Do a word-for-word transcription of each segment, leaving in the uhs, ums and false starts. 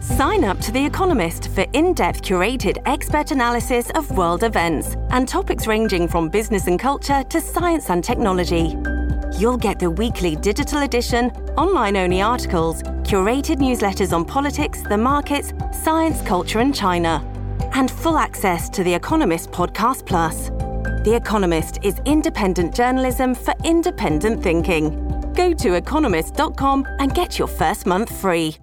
Sign up to The Economist for in-depth curated expert analysis of world events and topics ranging from business and culture to science and technology. You'll get the weekly digital edition, online-only articles, curated newsletters on politics, the markets, science, culture and China, and full access to The Economist Podcast Plus. The Economist is independent journalism for independent thinking. Go to economist dot com and get your first month free.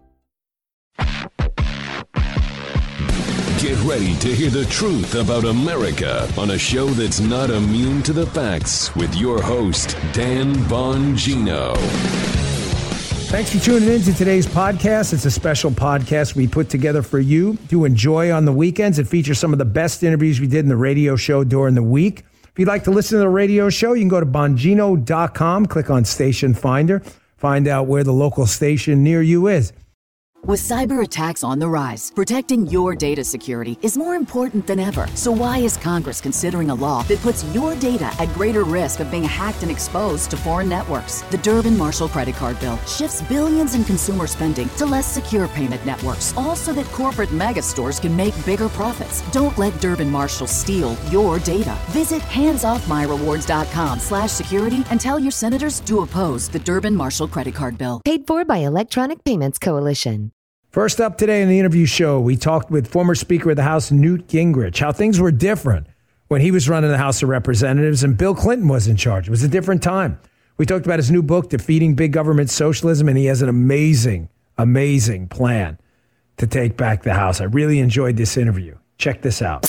Get ready to hear the truth about America on a show that's not immune to the facts with your host, Dan Bongino. Thanks for tuning in to today's podcast. It's a special podcast we put together for you to enjoy on the weekends. It features some of the best interviews we did in the radio show during the week. If you'd like to listen to the radio show, you can go to bongino dot com, click on Station Finder, find out where the local station near you is. With cyber attacks on the rise, protecting your data security is more important than ever. So why is Congress considering a law that puts your data at greater risk of being hacked and exposed to foreign networks? The Durbin-Marshall credit card bill shifts billions in consumer spending to less secure payment networks, all so that corporate mega stores can make bigger profits. Don't let Durbin-Marshall steal your data. Visit handsoffmyrewards.com slash security and tell your senators to oppose the Durbin-Marshall credit card bill. Paid for by Electronic Payments Coalition. First up today in the interview show, we talked with former Speaker of the House, Newt Gingrich, how things were different when he was running the House of Representatives and Bill Clinton was in charge. It was a different time. We talked about his new book, Defeating Big Government Socialism, and he has an amazing, amazing plan to take back the House. I really enjoyed this interview. Check this out.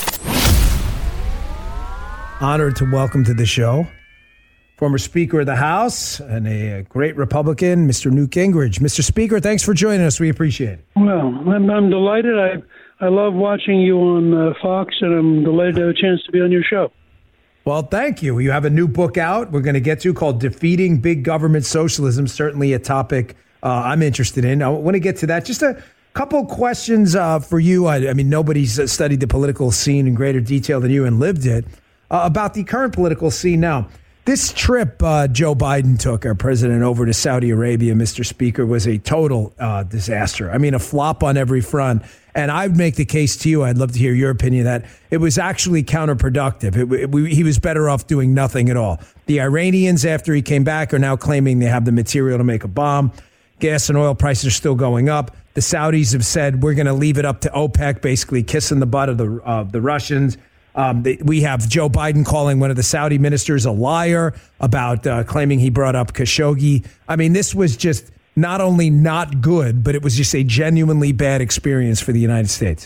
Honored to welcome to the show former Speaker of the House and a great Republican, Mister Newt Gingrich. Mister Speaker, thanks for joining us. We appreciate it. Well, I'm, I'm delighted. I I love watching you on uh, Fox, and I'm delighted to have a chance to be on your show. Well, thank you. You have a new book out we're going to get to called Defeating Big Government Socialism, certainly a topic uh, I'm interested in. I want to get to that. Just a couple questions uh, for you. I, I mean, nobody's studied the political scene in greater detail than you and lived it. Uh, about the current political scene now. This trip uh, Joe Biden took, our president, over to Saudi Arabia, Mister Speaker, was a total uh, disaster. I mean, a flop on every front. And I'd make the case to you, I'd love to hear your opinion, that it was actually counterproductive. It, it, we, he was better off doing nothing at all. The Iranians, after he came back, are now claiming they have the material to make a bomb. Gas and oil prices are still going up. The Saudis have said, we're going to leave it up to OPEC, basically kissing the butt of the, uh, the Russians. Um, they, we have Joe Biden calling one of the Saudi ministers a liar about uh, claiming he brought up Khashoggi. I mean, this was just not only not good, but it was just a genuinely bad experience for the United States.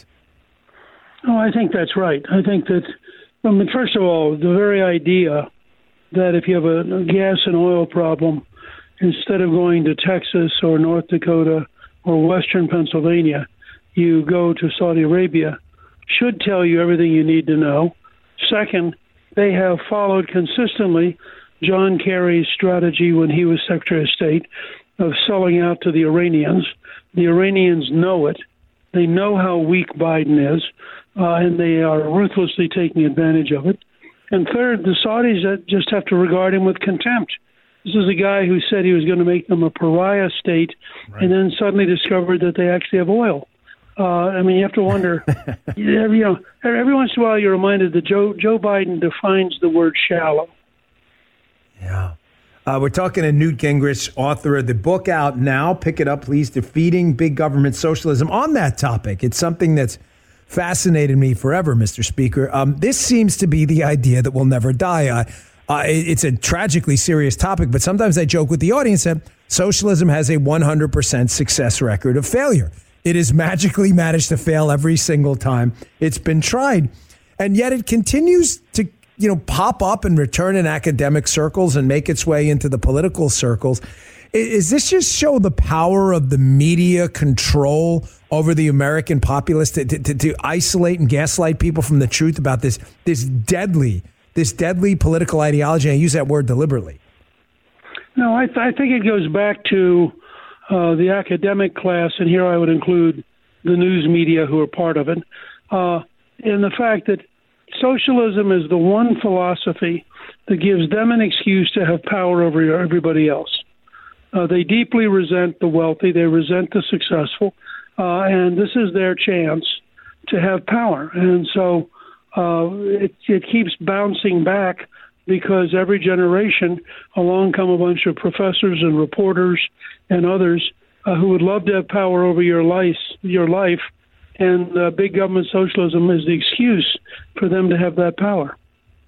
Oh, I think that's right. I think that, I mean, first of all, the very idea that if you have a, a gas and oil problem, instead of going to Texas or North Dakota or Western Pennsylvania, you go to Saudi Arabia, should tell you everything you need to know. Second, they have followed consistently John Kerry's strategy when he was Secretary of State of selling out to the Iranians. The Iranians know it. They know how weak Biden is, uh, and they are ruthlessly taking advantage of it. And third, the Saudis just have to regard him with contempt. This is a guy who said he was going to make them a pariah state, right, and then suddenly discovered that they actually have oil. Uh, I mean, you have to wonder, you know, every once in a while you're reminded that Joe Joe Biden defines the word shallow. Yeah. Uh, we're talking to Newt Gingrich, author of the book out now. Pick it up, please. Defeating Big Government Socialism. On that topic, it's something that's fascinated me forever, Mister Speaker. Um, this seems to be the idea that will never die. Uh, uh, it's a tragically serious topic, but sometimes I joke with the audience that socialism has a one hundred percent success record of failure. It has magically managed to fail every single time it's been tried. And yet it continues to, you know, pop up and return in academic circles and make its way into the political circles. Is this just show the power of the media control over the American populace to, to, to isolate and gaslight people from the truth about this, this deadly, this deadly political ideology? I use that word deliberately. No, I, th- I think it goes back to Uh, the academic class, and here I would include the news media who are part of it, uh, in the fact that socialism is the one philosophy that gives them an excuse to have power over everybody else. Uh, they deeply resent the wealthy. They resent the successful. uh, and this is their chance to have power. And so uh, it, it keeps bouncing back because every generation along come a bunch of professors and reporters and others uh, who would love to have power over your life, your life, and uh, big government socialism is the excuse for them to have that power.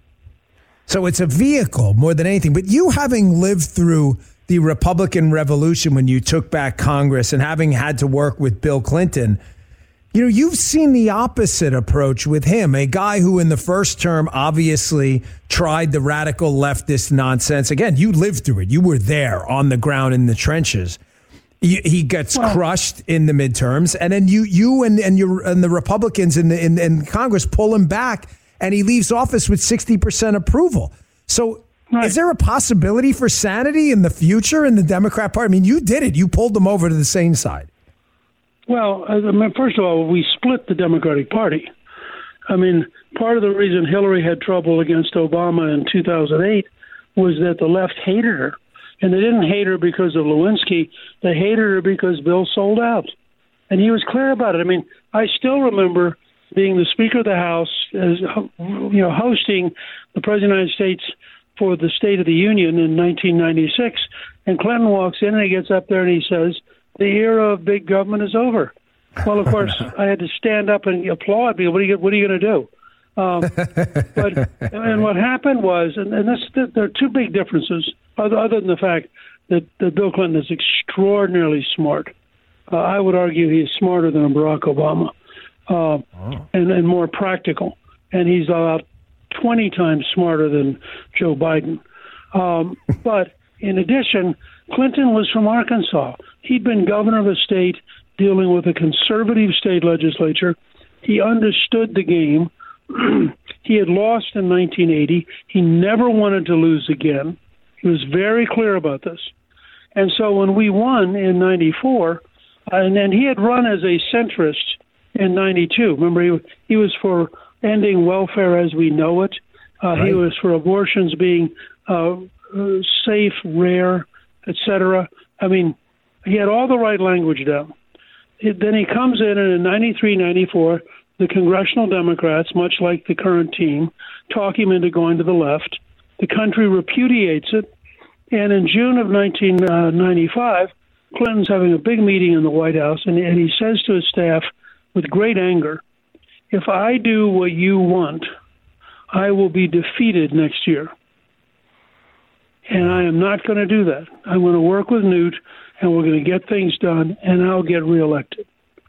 So it's a vehicle more than anything. But you, having lived through the Republican Revolution when you took back Congress and having had to work with Bill Clinton, you know, you've seen the opposite approach with him, a guy who in the first term obviously tried the radical leftist nonsense. Again, you lived through it. You were there on the ground in the trenches. He, he gets well, crushed in the midterms, and then you you and, and, your, and the Republicans in, the, in, in Congress pull him back, and he leaves office with sixty percent approval. So right. Is there a possibility for sanity in the future in the Democrat Party? I mean, you did it. You pulled them over to the same side. Well, I mean, first of all, we split the Democratic Party. I mean, part of the reason Hillary had trouble against Obama in two thousand eight was that the left hated her. And they didn't hate her because of Lewinsky. They hated her because Bill sold out. And he was clear about it. I mean, I still remember being the Speaker of the House, as you know, hosting the President of the United States for the State of the Union in nineteen ninety-six. And Clinton walks in and he gets up there and he says, the era of big government is over. Well, of course, I had to stand up and applaud because what are you, what are you going to do? Um, but and what happened was, and, and this, there are two big differences, other, other than the fact that, that Bill Clinton is extraordinarily smart. Uh, I would argue he's smarter than Barack Obama, uh, oh. and, and more practical. And he's about twenty times smarter than Joe Biden. Um, but in addition, Clinton was from Arkansas. He'd been governor of a state dealing with a conservative state legislature. He understood the game. He had lost in nineteen eighty. He never wanted to lose again. He was very clear about this. And so when we won in ninety-four, uh, and then he had run as a centrist in ninety-two. Remember, he, he was for ending welfare as we know it. Uh, right. He was for abortions being uh, uh, safe, rare, et cetera. I mean, he had all the right language down. It, then he comes in, and in ninety-three, ninety-four, the congressional Democrats, much like the current team, talk him into going to the left. The country repudiates it. And in June of nineteen ninety-five, Clinton's having a big meeting in the White House, and, and he says to his staff with great anger, if I do what you want, I will be defeated next year. And I am not going to do that. I'm going to work with Newt, and we're going to get things done, and I'll get reelected.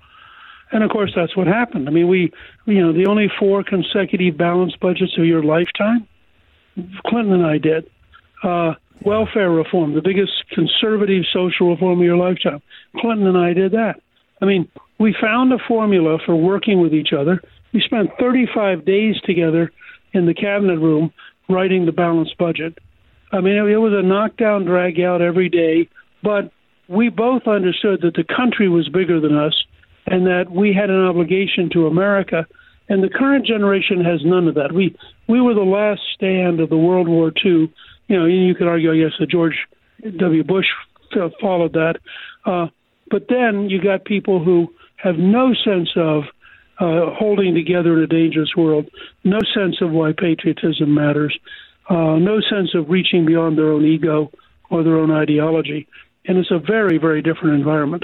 And, of course, that's what happened. I mean, we, you know, the only four consecutive balanced budgets of your lifetime, Clinton and I did. Uh, welfare reform, the biggest conservative social reform of your lifetime, Clinton and I did that. I mean, we found a formula for working with each other. We spent thirty-five days together in the cabinet room writing the balanced budget. I mean, it, it was a knockdown, drag out every day, but we both understood that the country was bigger than us, and that we had an obligation to America, and the current generation has none of that. We we were the last stand of the World War Two. You know, you could argue, I guess, that George W. Bush followed that. Uh, but then you got people who have no sense of uh, holding together in a dangerous world, no sense of why patriotism matters, uh, no sense of reaching beyond their own ego or their own ideology. And it's a very, very different environment.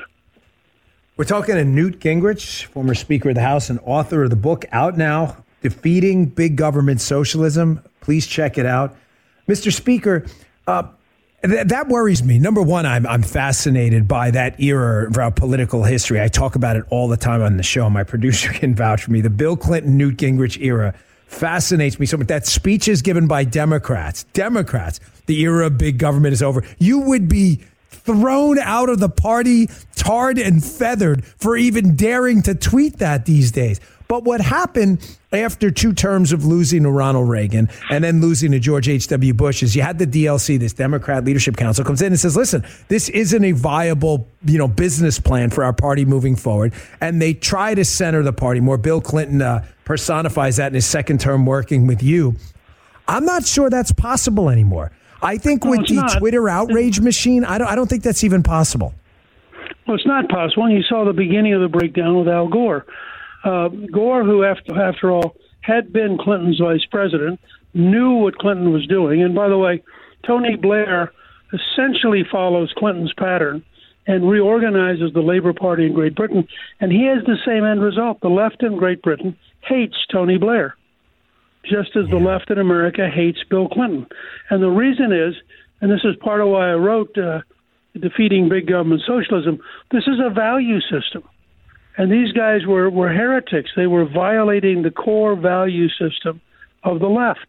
We're talking to Newt Gingrich, former Speaker of the House and author of the book out now, Defeating Big Government Socialism. Please check it out. Mister Speaker, uh, th- that worries me. Number one, I'm, I'm fascinated by that era of our political history. I talk about it all the time on the show. My producer can vouch for me. The Bill Clinton, Newt Gingrich era fascinates me so much. That speeches given by Democrats, Democrats, the era of big government is over. You would be thrown out of the party, tarred and feathered for even daring to tweet that these days. But what happened after two terms of losing to Ronald Reagan and then losing to George H W. Bush is you had the D L C, this Democrat Leadership Council, comes in and says, listen, this isn't a viable, you know, business plan for our party moving forward. And they try to center the party more. Bill Clinton uh, personifies that in his second term working with you. I'm not sure that's possible anymore. I think no, with the not. Twitter outrage machine, I don't, I don't think that's even possible. Well, it's not possible. And you saw the beginning of the breakdown with Al Gore. Uh, Gore, who, after, after all, had been Clinton's vice president, knew what Clinton was doing. And by the way, Tony Blair essentially follows Clinton's pattern and reorganizes the Labor Party in Great Britain. And he has the same end result. The left in Great Britain hates Tony Blair, just as the left in America hates Bill Clinton. And the reason is, and this is part of why I wrote uh, Defeating Big Government Socialism, this is a value system. And these guys were, were heretics. They were violating the core value system of the left.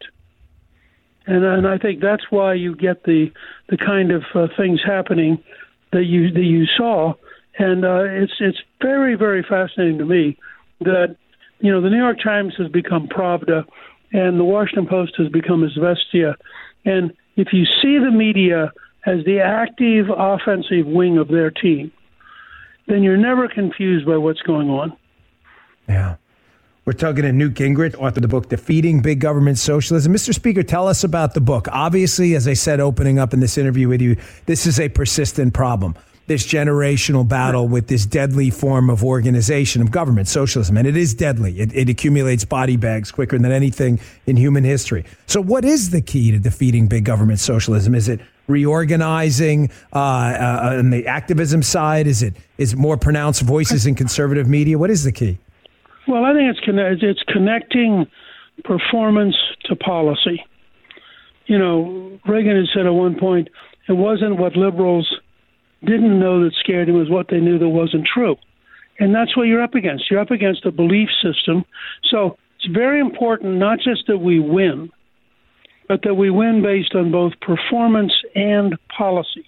And, and I think that's why you get the the kind of uh, things happening that you that you saw. And uh, it's it's very, very fascinating to me that, you know, the New York Times has become Pravda and the Washington Post has become Izvestia. And if you see the media as the active offensive wing of their team, then you're never confused by what's going on. Yeah. We're talking to Newt Gingrich, author of the book, Defeating Big Government Socialism. Mister Speaker, tell us about the book. Obviously, as I said, opening up in this interview with you, this is a persistent problem, this generational battle with this deadly form of organization of government, socialism. And it is deadly. It, it accumulates body bags quicker than anything in human history. So what is the key to defeating big government socialism? Is it reorganizing uh, uh, on the activism side? Is it is it more pronounced voices in conservative media? What is the key? Well, I think it's conne- it's connecting performance to policy. You know, Reagan had said at one point, it wasn't what liberals didn't know that scared him, it was what they knew that wasn't true. And that's what you're up against. You're up against a belief system. So it's very important not just that we win, but that we win based on both performance and policy.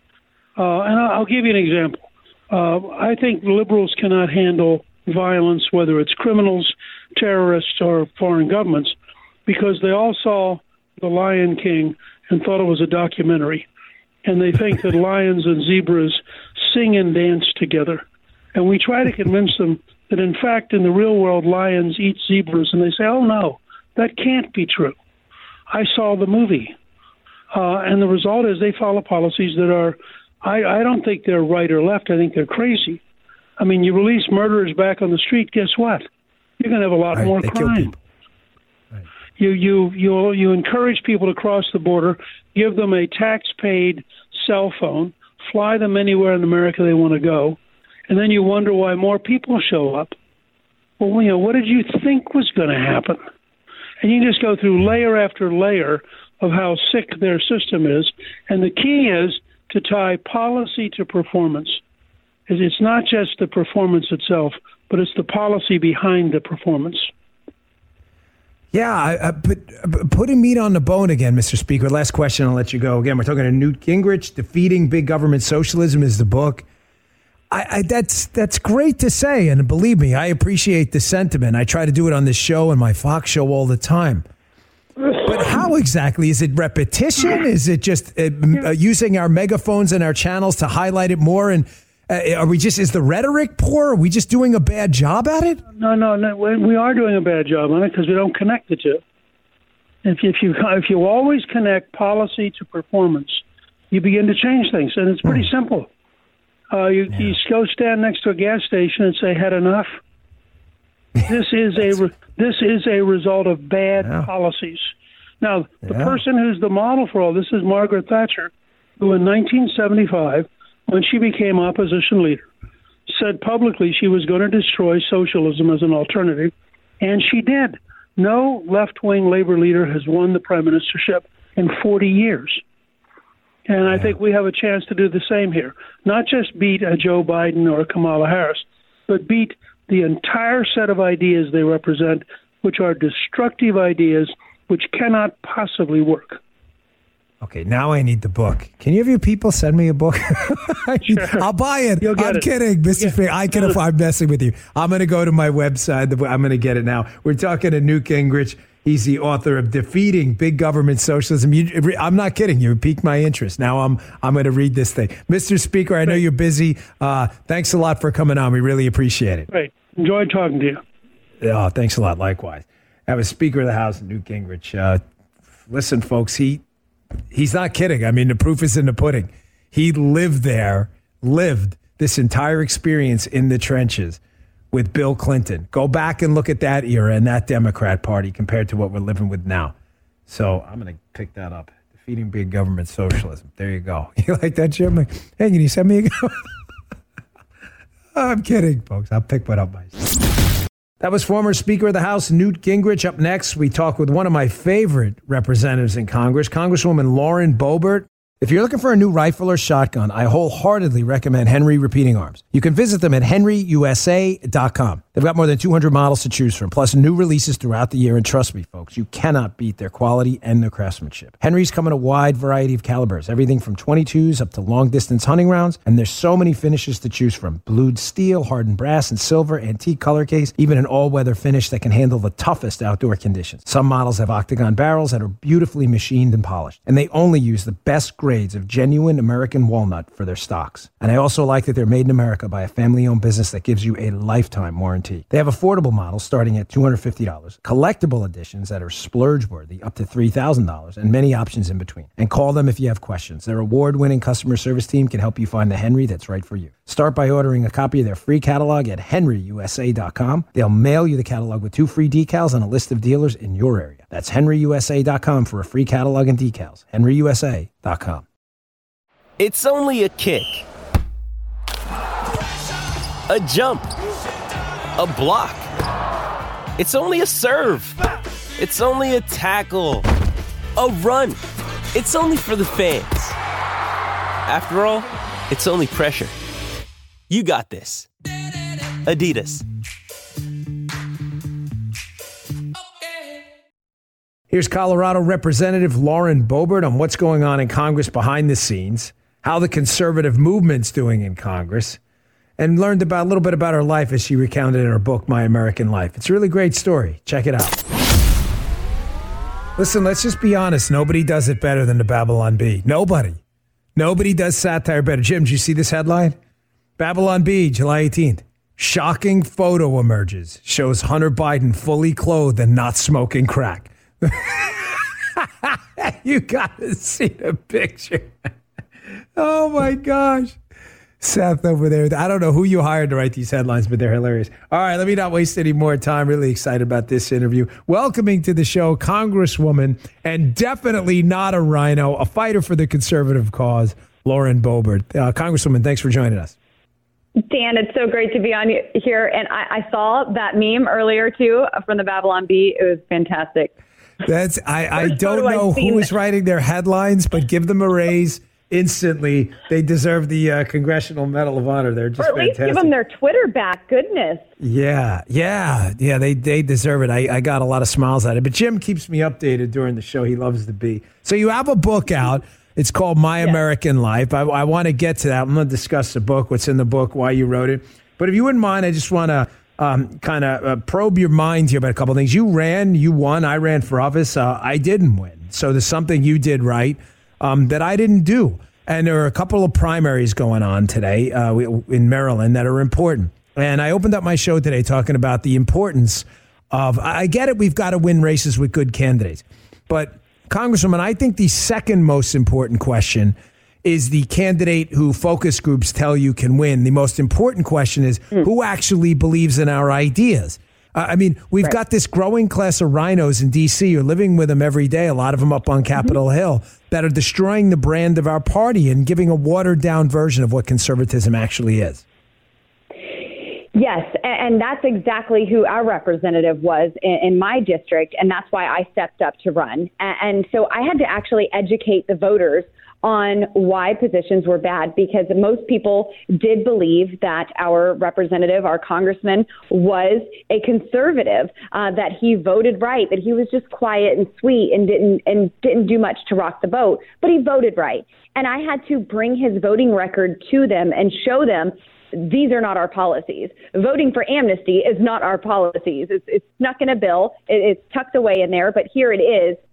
Uh, and I'll give you an example. Uh, I think liberals cannot handle violence, whether it's criminals, terrorists, or foreign governments, because they all saw The Lion King and thought it was a documentary. And they think that lions and zebras sing and dance together. And we try to convince them that, in fact, in the real world, lions eat zebras. And they say, oh, no, that can't be true. I saw the movie. Uh, and the result is they follow policies that are, I, I don't think they're right or left. I think they're crazy. I mean, you release murderers back on the street, guess what? You're going to have a lot right, more crime. Right. You you you you encourage people to cross the border, give them a tax-paid cell phone, fly them anywhere in America they want to go, and then you wonder why more people show up. Well, you know, what did you think was going to happen? And you just go through layer after layer of how sick their system is. And the key is to tie policy to performance. It's not just the performance itself, but it's the policy behind the performance. Yeah, uh, but, but putting meat on the bone again, Mister Speaker. Last question, I'll let you go. Again, we're talking to Newt Gingrich. Defeating Big Government Socialism is the book. I, I, that's that's great to say, and believe me, I appreciate the sentiment. I try to do it on this show and my Fox show all the time. But how exactly? Is it repetition? Is it just uh, uh, using our megaphones and our channels to highlight it more? And uh, are we just, is the rhetoric poor? Are we just doing a bad job at it? No, no, no. We are doing a bad job on it because we don't connect the two. If, if you if you always connect policy to performance, you begin to change things, and it's pretty mm. simple. Uh, you, yeah. you go stand next to a gas station and say, "Had enough." This is a re- this is a result of bad yeah. policies. Now, the yeah. person who's the model for all this is Margaret Thatcher, who in nineteen seventy-five, when she became opposition leader, said publicly she was going to destroy socialism as an alternative, and she did. No left-wing labor leader has won the prime ministership in forty years. And I yeah. think we have a chance to do the same here. Not just beat a Joe Biden or a Kamala Harris, but beat the entire set of ideas they represent, which are destructive ideas which cannot possibly work. Okay, now I need the book. Can you have your people send me a book? Sure. I'll buy it. You'll get I'm it. kidding, Mister Speaker. I can afford. I'm messing with you. I'm going to go to my website. I'm going to get it now. We're talking to Newt Gingrich. He's the author of Defeating Big Government Socialism. You, I'm not kidding. You piqued my interest. Now I'm I'm going to read this thing. Mister Speaker, I know you're busy. Uh, thanks a lot for coming on. We really appreciate it. Great. Enjoyed talking to you. Oh, thanks a lot. Likewise. I was Speaker of the House, Newt Gingrich. Uh, listen, folks, he he's not kidding. I mean, the proof is in the pudding. He lived there, lived this entire experience in the trenches with Bill Clinton. Go back and look at that era and that Democrat Party compared to what we're living with now. So I'm going to pick that up. Defeating big government socialism. There you go. You like that, Jim? Like, hey, can you send me a go? I'm kidding, folks. I'll pick one up myself. That was former Speaker of the House Newt Gingrich. Up next, we talk with one of my favorite representatives in Congress, Congresswoman Lauren Boebert. If you're looking for a new rifle or shotgun, I wholeheartedly recommend Henry Repeating Arms. You can visit them at henry u s a dot com. They've got more than two hundred models to choose from, plus new releases throughout the year. And trust me, folks, you cannot beat their quality and their craftsmanship. Henry's come in a wide variety of calibers, everything from twenty-twos up to long-distance hunting rounds. And there's so many finishes to choose from. Blued steel, hardened brass, and silver, antique color case, even an all-weather finish that can handle the toughest outdoor conditions. Some models have octagon barrels that are beautifully machined and polished. And they only use the best grade grades of genuine American walnut for their stocks. And I also like that they're made in America by a family-owned business that gives you a lifetime warranty. They have affordable models starting at two hundred fifty dollars, collectible editions that are splurge-worthy up to three thousand dollars, and many options in between. And call them if you have questions. Their award-winning customer service team can help you find the Henry that's right for you. Start by ordering a copy of their free catalog at henry u s a dot com. They'll mail you the catalog with two free decals and a list of dealers in your area. That's henry u s a dot com for a free catalog and decals. henry u s a dot com. It's only a kick, a jump, a block. It's only a serve. It's only a tackle, a run. It's only for the fans. After all, it's only pressure. You got this. Adidas. Here's Colorado Representative Lauren Boebert on what's going on in Congress behind the scenes, how the conservative movement's doing in Congress, and learned about a little bit about her life as she recounted in her book, My American Life. It's a really great story. Check it out. Listen, let's just be honest. Nobody does it better than the Babylon Bee. Nobody. Nobody does satire better. Jim, did you see this headline? Babylon Bee, July eighteenth. Shocking photo emerges. Shows Hunter Biden fully clothed and not smoking crack. You got to see the picture. Oh, my gosh. Seth over there. I don't know who you hired to write these headlines, but they're hilarious. All right, let me not waste any more time. Really excited about this interview. Welcoming to the show, Congresswoman, and definitely not a rhino, a fighter for the conservative cause, Lauren Boebert. Uh, Congresswoman, thanks for joining us. Dan, it's so great to be on here. And I, I saw that meme earlier, too, from the Babylon Bee. It was fantastic. That's I, I don't know who is writing their headlines, but give them a raise instantly. They deserve the uh, Congressional Medal of Honor. They're just or at least fantastic. Give them their Twitter back. Goodness. Yeah, yeah, yeah. They they deserve it. I, I got a lot of smiles at it. But Jim keeps me updated during the show. He loves the bee. So you have a book out. It's called My yeah. American Life. I, I want to get to that. I'm going to discuss the book, what's in the book, why you wrote it. But if you wouldn't mind, I just want to um, kind of uh, probe your mind here about a couple of things. You ran, you won. I ran for office. Uh, I didn't win. So there's something you did right um, that I didn't do. And there are a couple of primaries going on today uh, in Maryland that are important. And I opened up my show today talking about the importance of, I get it, we've got to win races with good candidates. But Congresswoman, I think the second most important question is the candidate who focus groups tell you can win. The most important question is mm. who actually believes in our ideas? Uh, I mean, we've right. got this growing class of rhinos in D C. You're living with them every day, a lot of them up on Capitol mm-hmm. Hill, that are destroying the brand of our party and giving a watered-down version of what conservatism actually is. Yes, and that's exactly who our representative was in my district, and that's why I stepped up to run. And so I had to actually educate the voters on why positions were bad, because most people did believe that our representative, our congressman, was a conservative, uh, that he voted right, that he was just quiet and sweet and didn't and didn't do much to rock the boat, but he voted right. And I had to bring his voting record to them and show them these are not our policies. Voting for amnesty is not our policies. It's, it's snuck in a bill. It, it's tucked away in there, but here it is. It, it,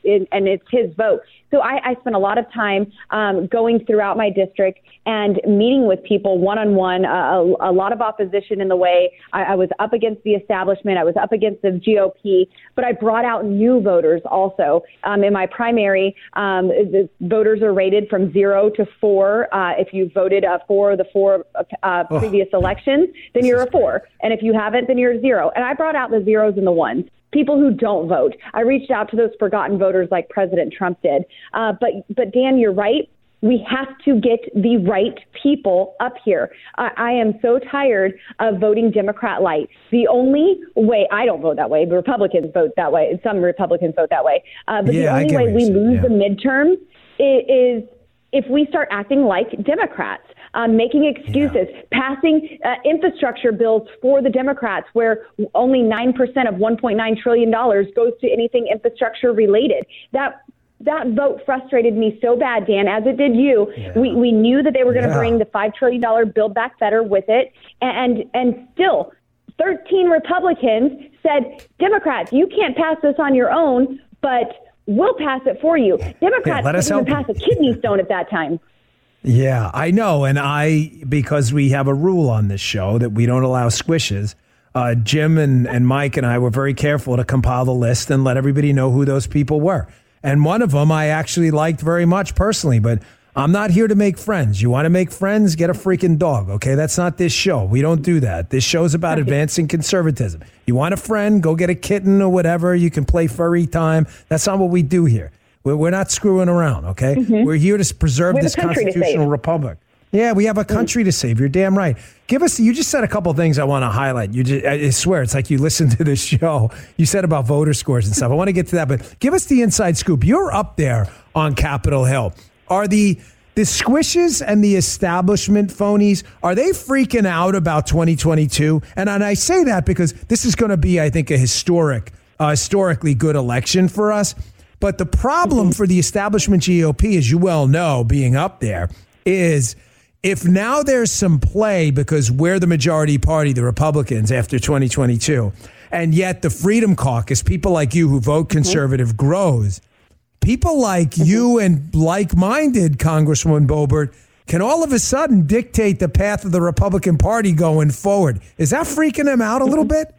it, and it's his vote. So I, I spent a lot of time um, going throughout my district and meeting with people one-on-one, uh, a, a lot of opposition in the way. I, I was up against the establishment. I was up against the G O P, but I brought out new voters also. Um, in my primary, um, the voters are rated from zero to four. Uh, if you voted uh, for the four uh, oh. previous elections, then you're a four. And if you haven't, then you're a zero. And I brought out the zeros and the ones. People who don't vote. I reached out to those forgotten voters like President Trump did. Uh, but, but Dan, you're right. We have to get the right people up here. I, I am so tired of voting Democrat light. The only way, I don't vote that way, but Republicans vote that way. Some Republicans vote that way. Uh, but yeah, the only way we saying, lose yeah. the midterms is, is if we start acting like Democrats. Um, making excuses, yeah. passing uh, infrastructure bills for the Democrats where only nine percent of one point nine trillion dollars goes to anything infrastructure related. That that vote frustrated me so bad, Dan, as it did you. Yeah. We we knew that they were going to yeah. bring the five trillion dollars Build Back Better with it. And, and still, thirteen Republicans said, Democrats, you can't pass this on your own, but we'll pass it for you. Democrats yeah, couldn't even pass a kidney stone at that time. Yeah, I know. And I, because we have a rule on this show that we don't allow squishes, uh, Jim and, and Mike and I were very careful to compile the list and let everybody know who those people were. And one of them I actually liked very much personally, but I'm not here to make friends. You want to make friends? Get a freaking dog, okay? That's not this show. We don't do that. This show's about advancing conservatism. You want a friend? Go get a kitten or whatever. You can play furry time. That's not what we do here. We're not screwing around, okay? Mm-hmm. We're here to preserve this constitutional republic. Yeah, we have a country mm-hmm. to save. You're damn right. Give us, you just said a couple of things I want to highlight. You just, I swear, it's like you listened to this show. You said about voter scores and stuff. I want to get to that, but give us the inside scoop. You're up there on Capitol Hill. Are the the squishes and the establishment phonies, are they freaking out about twenty twenty-two? And, and I say that because this is going to be, I think, a historic, uh, historically good election for us. But the problem for the establishment G O P, as you well know, being up there, is if now there's some play because we're the majority party, the Republicans, after twenty twenty-two, and yet the Freedom Caucus, people like you who vote conservative, mm-hmm. grows, people like mm-hmm. you and like-minded Congresswoman Boebert can all of a sudden dictate the path of the Republican Party going forward. Is that freaking them out a little bit?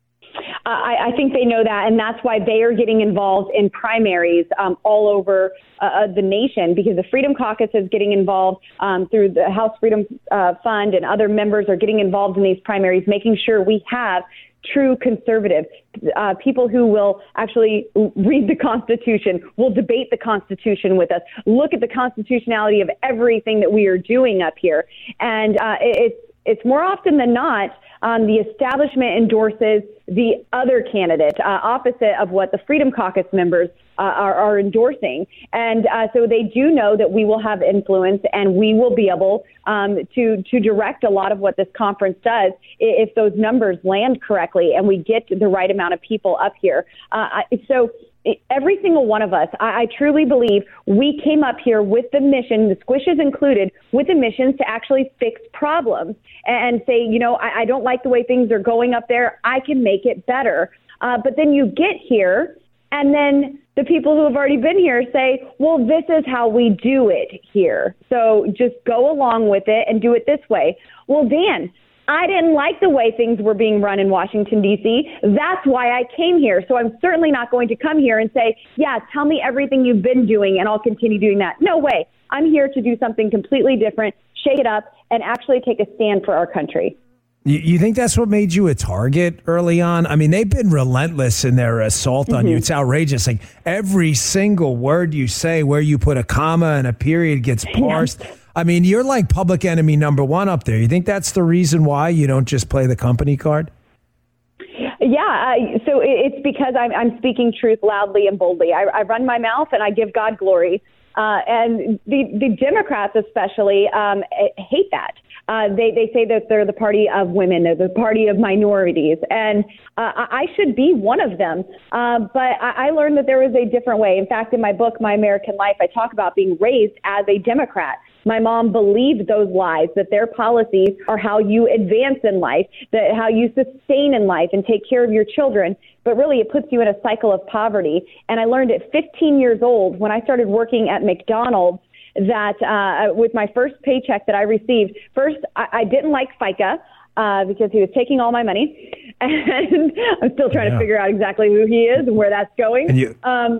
I, I think they know that, and that's why they are getting involved in primaries um, all over uh, the nation, because the Freedom Caucus is getting involved um, through the House Freedom uh, Fund, and other members are getting involved in these primaries, making sure we have true conservatives, uh, people who will actually read the Constitution, will debate the Constitution with us, look at the constitutionality of everything that we are doing up here. And uh, it's it's more often than not, um, the establishment endorses the other candidate, uh, opposite of what the Freedom Caucus members uh, are, are endorsing. And uh, so they do know that we will have influence, and we will be able um, to to direct a lot of what this conference does if those numbers land correctly and we get the right amount of people up here. Uh, so every single one of us, I, I truly believe we came up here with the mission, the squishes included, with the mission to actually fix problems and say, you know, I, I don't like the way things are going up there. I can make it better. Uh, but then you get here, and then the people who have already been here say, well, this is how we do it here. So just go along with it and do it this way. Well, Dan, I didn't like the way things were being run in Washington, D C. That's why I came here. So I'm certainly not going to come here and say, yeah, tell me everything you've been doing and I'll continue doing that. No way. I'm here to do something completely different, shake it up, and actually take a stand for our country. You, you think that's what made you a target early on? I mean, they've been relentless in their assault on mm-hmm. you. It's outrageous. Like every single word you say, where you put a comma and a period gets parsed. Yeah. I mean, you're like public enemy number one up there. You think that's the reason why you don't just play the company card? Yeah, uh, so it's because I'm, I'm speaking truth loudly and boldly. I, I run my mouth and I give God glory. Uh, and the, the Democrats especially um, hate that. Uh, they, they say that they're the party of women, they're the party of minorities, and uh, I should be one of them. Uh, but I, I learned that there was a different way. In fact, in my book, My American Life, I talk about being raised as a Democrat. My mom believed those lies, that their policies are how you advance in life, that how you sustain in life and take care of your children. But really, it puts you in a cycle of poverty. And I learned at fifteen years old, when I started working at McDonald's, that uh, with my first paycheck that I received, first, I, I didn't like FICA. Uh, because he was taking all my money, and I'm still trying yeah. to figure out exactly who he is and where that's going. And you- um,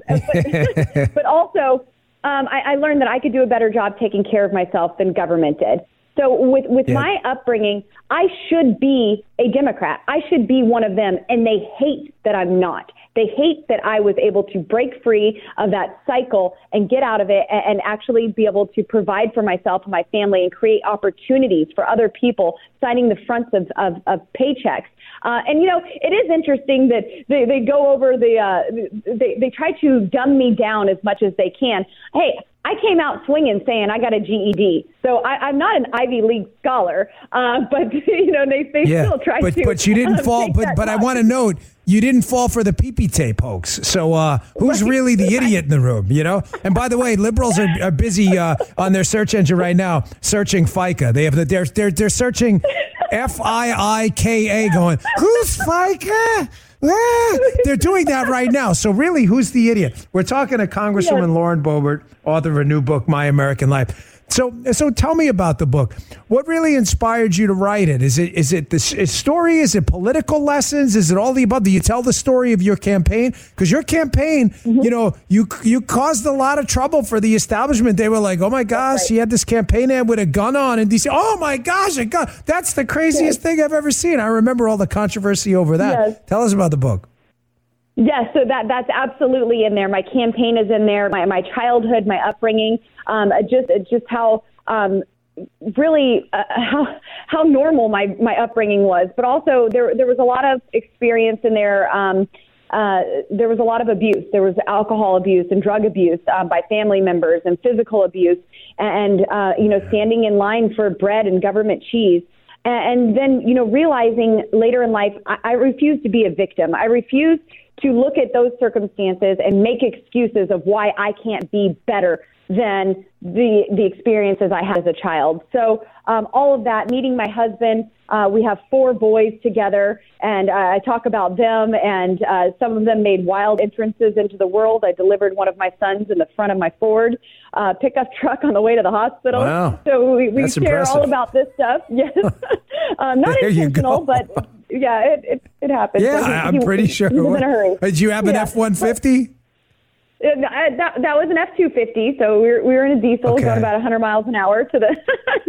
but, but also, um, I, I learned that I could do a better job taking care of myself than government did. So with, with yeah. my upbringing, I should be a Democrat. I should be one of them, and they hate that I'm not. They hate that I was able to break free of that cycle and get out of it and, and actually be able to provide for myself and my family and create opportunities for other people, signing the fronts of, of, of paychecks. Uh, and, you know, it is interesting that they, they go over the, uh, they, they try to dumb me down as much as they can. Hey, I came out swinging saying I got a G E D. So I, I'm not an Ivy League scholar, uh, but, you know, they, they yeah, still try but, to. But you didn't uh, fall. But, but I want to note, you didn't fall for the pee-pee tape hoax. So uh, who's really the idiot in the room, you know? And by the way, liberals are, are busy uh, on their search engine right now searching FICA. They have the, they're, they're, they're searching F I I K A going, who's FICA? Ah, they're doing that right now. So really, who's the idiot? We're talking to Congresswoman yes. Lauren Boebert, author of a new book, My American Life. So, so tell me about the book. What really inspired you to write it? Is it is it the story? Is it political lessons? Is it all the above? Do you tell the story of your campaign? Because your campaign, mm-hmm. you know, you you caused a lot of trouble for the establishment. They were like, "Oh my gosh, right. She had this campaign ad with a gun on," and D C. Oh my gosh, a gun! That's the craziest yes. thing I've ever seen. I remember all the controversy over that. Yes. Tell us about the book. Yes, so that that's absolutely in there. My campaign is in there. My my childhood, my upbringing, um, just just how um, really uh, how how normal my, my upbringing was. But also there there was a lot of experience in there. Um, uh, there was a lot of abuse. There was alcohol abuse and drug abuse um, by family members, and physical abuse, and uh, you know, standing in line for bread and government cheese. And then, you know, realizing later in life, I, I refuse to be a victim. I refuse to look at those circumstances and make excuses of why I can't be better than the the experiences I had as a child. So um, all of that, meeting my husband, uh, we have four boys together, and uh, I talk about them, and uh, some of them made wild entrances into the world. I delivered one of my sons in the front of my Ford uh, pickup truck on the way to the hospital. Wow. So we, we That's share impressive. all about this stuff. Yes. uh, not there intentional, but yeah, it, it, it happened. Yeah, so he, I'm he, pretty he, sure. He was in a hurry. Did you have an yeah. F one fifty? Uh, that, that was an F two fifty, so we were, we were in a diesel okay. going about one hundred miles an hour to the.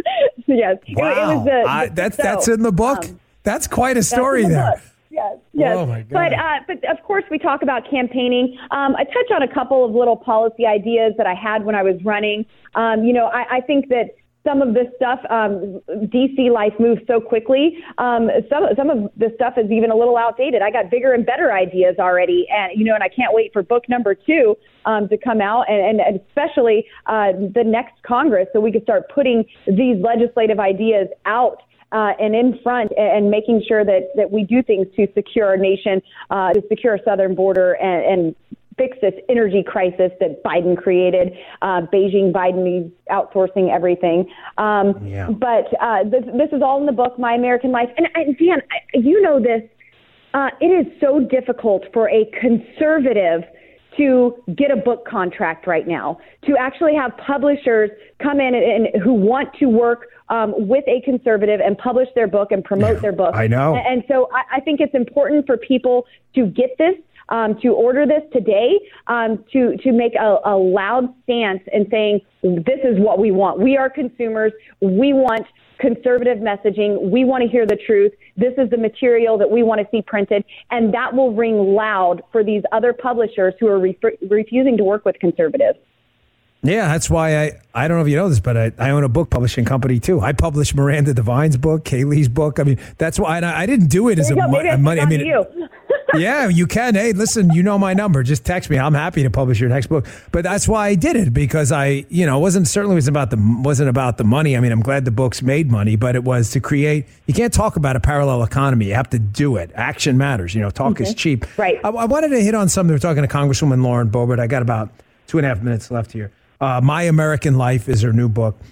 yes, wow, it, it was the, I, the, that's so, that's in the book. Um, that's quite a story the there. Book. Yes, yes. Oh my God. But uh, but of course we talk about campaigning. Um, I touch on a couple of little policy ideas that I had when I was running. Um, you know, I, I think that. Some of this stuff, um, D C life moves so quickly. Um, some some of this stuff is even a little outdated. I got bigger and better ideas already, and you know, and I can't wait for book number two um, to come out, and, and especially uh, the next Congress, so we can start putting these legislative ideas out. Uh, and in front, and, and making sure that, that we do things to secure our nation, uh, to secure our southern border, and, and fix this energy crisis that Biden created. Uh, Beijing, Biden, he's outsourcing everything. Um, yeah. But uh, this, this is all in the book, My American Life. And, and Dan, I, you know this. Uh, it is so difficult for a conservative to get a book contract right now, to actually have publishers come in and, and who want to work um, with a conservative and publish their book and promote yeah, their book. I know. And, and so I, I think it's important for people to get this, um, to order this today, um, to, to make a, a loud stance and saying, this is what we want. We are consumers. We want conservative messaging. We want to hear the truth. This is the material that we want to see printed. And that will ring loud for these other publishers who are re- refusing to work with conservatives. Yeah, that's why I, I don't know if you know this, but I, I own a book publishing company too. I published Miranda Devine's book, Kaylee's book. I mean, that's why I, I didn't do it as a go, mo- money. I mean, you. yeah, you can. Hey, listen, you know my number. Just text me. I'm happy to publish your next book. But that's why I did it, because I, you know, it wasn't certainly was about the wasn't about the money. I mean, I'm glad the books made money, but it was to create. You can't talk about a parallel economy. You have to do it. Action matters. You know, talk mm-hmm. is cheap. Right. I, I wanted to hit on something. We're talking to Congresswoman Lauren Boebert. I got about two and a half minutes left here. Uh, My American Life is her new book. You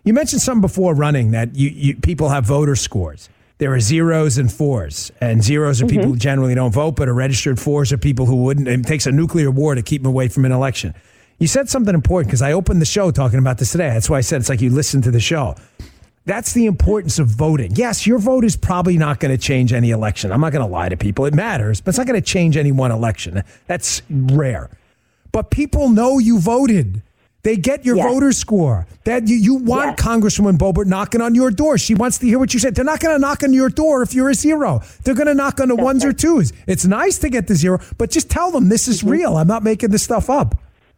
You mentioned something before running that you, you people have voter scores. There are zeros and fours, and zeros are mm-hmm. people who generally don't vote, but are registered fours are people who wouldn't. It takes a nuclear war to keep them away from an election. You said something important because I opened the show talking about this today. That's why I said it's like you listen to the show. That's the importance of voting. Yes, your vote is probably not going to change any election. I'm not going to lie to people. It matters, but it's not going to change any one election. That's rare. But people know you voted. They get your yes. voter score. That you, you want yes. Congresswoman Boebert knocking on your door. She wants to hear what you said. They're not going to knock on your door if you're a zero. They're going to knock on the That's ones right. or twos. It's nice to get the zero, but just tell them this is mm-hmm. real. I'm not making this stuff up.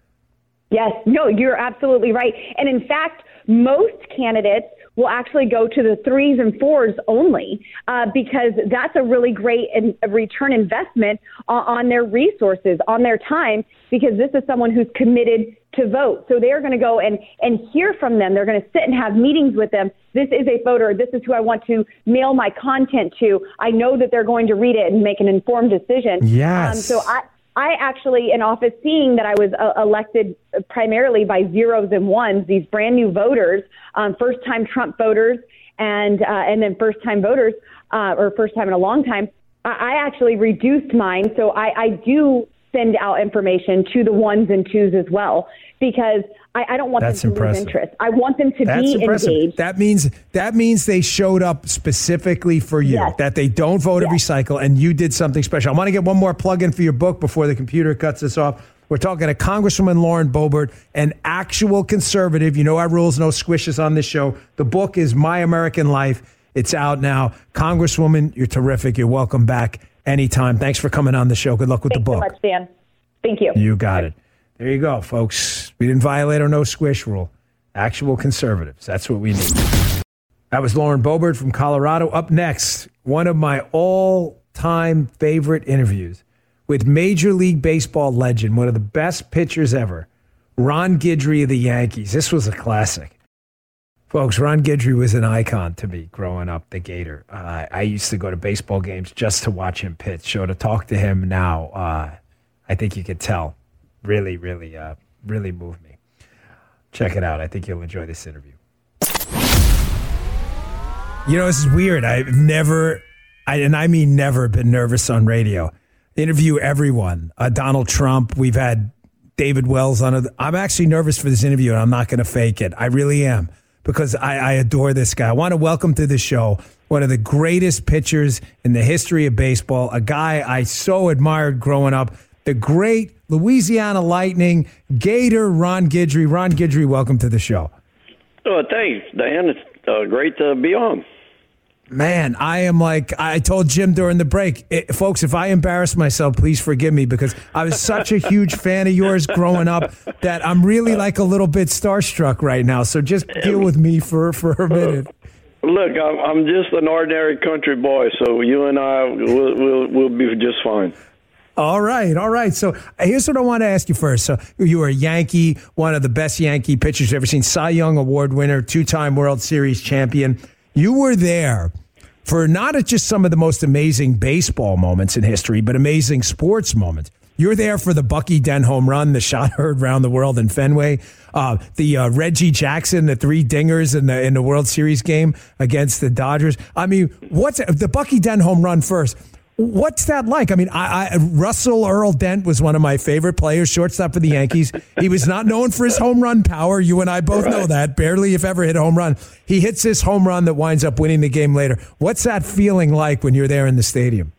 Yes. No, you're absolutely right. And in fact, most candidates will actually go to the threes and fours only uh, because that's a really great in, a return investment on, on their resources, on their time, because this is someone who's committed to vote. So they're going to go and, and hear from them. They're going to sit and have meetings with them. This is a voter. This is who I want to mail my content to. I know that they're going to read it and make an informed decision. Yes. Um, so I, I actually, in office, seeing that I was uh, elected primarily by zeros and ones, these brand new voters, um, first-time Trump voters, and uh, and then first-time voters, uh, or first time in a long time, I, I actually reduced mine. So I, I do send out information to the ones and twos as well, because I, I don't want That's them to impressive. lose interest. I want them to That's be impressive. engaged. That means that means they showed up specifically for you, yes. that they don't vote yes. every cycle, and you did something special. I want to get one more plug in for your book before the computer cuts us off. We're talking to Congresswoman Lauren Boebert, an actual conservative. You know our rules, no squishes on this show. The book is My American Life. It's out now. Congresswoman, you're terrific. You're welcome back anytime. Thanks for coming on the show. Good luck with Thanks the book. Thanks so much, Dan. Thank you. You got it. There you go, folks. We didn't violate our no squish rule. Actual conservatives. That's what we need. That was Lauren Boebert from Colorado. Up next, one of my all-time favorite interviews with Major League Baseball legend, one of the best pitchers ever, Ron Guidry of the Yankees. This was a classic. Folks, Ron Guidry was an icon to me growing up, the Gator. Uh, I used to go to baseball games just to watch him pitch. So to talk to him now, uh, I think you could tell. Really, really, uh, really moved me. Check it out. I think you'll enjoy this interview. You know, this is weird. I've never, I, and I mean never, been nervous on radio. Interview everyone. Uh, Donald Trump. We've had David Wells on it. I'm actually nervous for this interview, and I'm not going to fake it. I really am, because I, I adore this guy. I want to welcome to the show one of the greatest pitchers in the history of baseball, a guy I so admired growing up, the great Louisiana Lightning, Gator Ron Guidry. Ron Guidry, welcome to the show. Oh, thanks, Dan. It's uh, great to be on. Man, I am like, I told Jim during the break, it, folks, if I embarrass myself, please forgive me, because I was such a huge fan of yours growing up that I'm really like a little bit starstruck right now. So just deal with me for, for a minute. Look, I'm, I'm just an ordinary country boy, so you and I will will will be just fine. All right, all right. So here's what I want to ask you first. So you were a Yankee, one of the best Yankee pitchers you've ever seen, Cy Young Award winner, two-time World Series champion. You were there for not just some of the most amazing baseball moments in history, but amazing sports moments. You're there for the Bucky Dent home run, the shot heard around the world in Fenway, uh, the uh, Reggie Jackson, the three dingers in the in the World Series game against the Dodgers. I mean, what's the Bucky Dent home run first? What's that like? I mean, I, I, Russell Earl Dent was one of my favorite players, shortstop for the Yankees. He was not known for his home run power. You and I both right. know that. Barely, if ever, hit a home run. He hits this home run that winds up winning the game later. What's that feeling like when you're there in the stadium?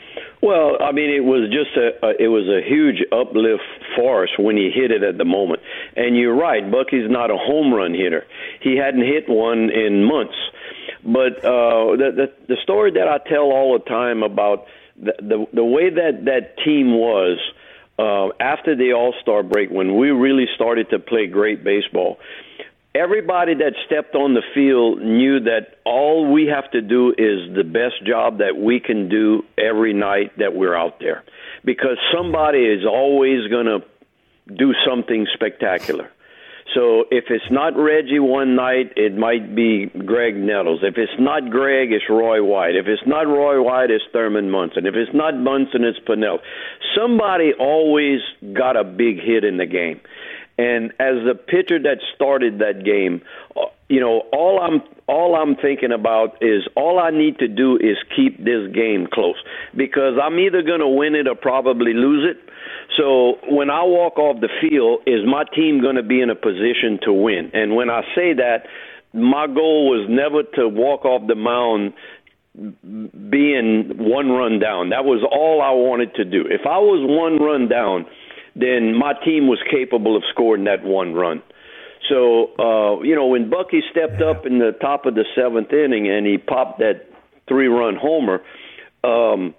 Well, I mean, it was just a, a it was a huge uplift for us when he hit it at the moment. And you're right, Bucky's not a home run hitter. He hadn't hit one in months. But uh, the, the the story that I tell all the time about the the, the way that that team was uh, after the All-Star break, when we really started to play great baseball, everybody that stepped on the field knew that all we have to do is the best job that we can do every night that we're out there, because somebody is always going to do something spectacular. So if it's not Reggie one night, it might be Greg Nettles. If it's not Greg, it's Roy White. If it's not Roy White, it's Thurman Munson. If it's not Munson, it's Pennell. Somebody always got a big hit in the game. And as the pitcher that started that game, you know, all I'm all I'm thinking about is all I need to do is keep this game close, because I'm either going to win it or probably lose it. So when I walk off the field, is my team going to be in a position to win? And when I say that, my goal was never to walk off the mound being one run down. That was all I wanted to do. If I was one run down, then my team was capable of scoring that one run. So, uh, you know, when Bucky stepped up in the top of the seventh inning and he popped that three-run homer, um,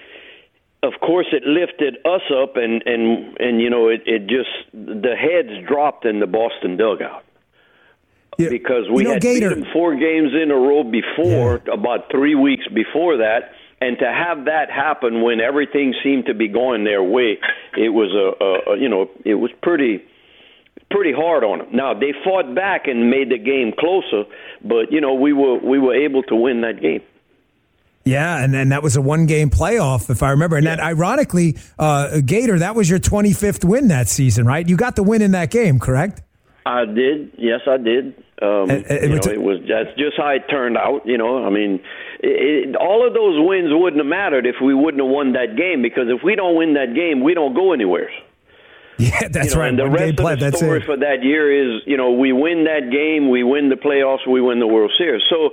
of course it lifted us up, and, and, and you know, it, it just, the heads dropped in the Boston dugout. Yeah. Because we you know, had beaten four games in a row before, yeah. about three weeks before that, and to have that happen when everything seemed to be going their way, it was a, a, a you know, it was pretty, pretty hard on them. Now they fought back and made the game closer, but you know, we were we were able to win that game. Yeah, and, and that was a one-game playoff, if I remember. And yeah. that, ironically, uh, Gator, that was your twenty-fifth win that season, right? You got the win in that game, correct? I did. Yes, I did. Um, it, it, you know, it was that's just how it turned out. You know, I mean, it, it, all of those wins wouldn't have mattered if we wouldn't have won that game, because if we don't win that game, we don't go anywhere. Yeah, that's you know, right. And the One rest play, of the that's story it. for that year is, you know, we win that game, we win the playoffs, we win the World Series. So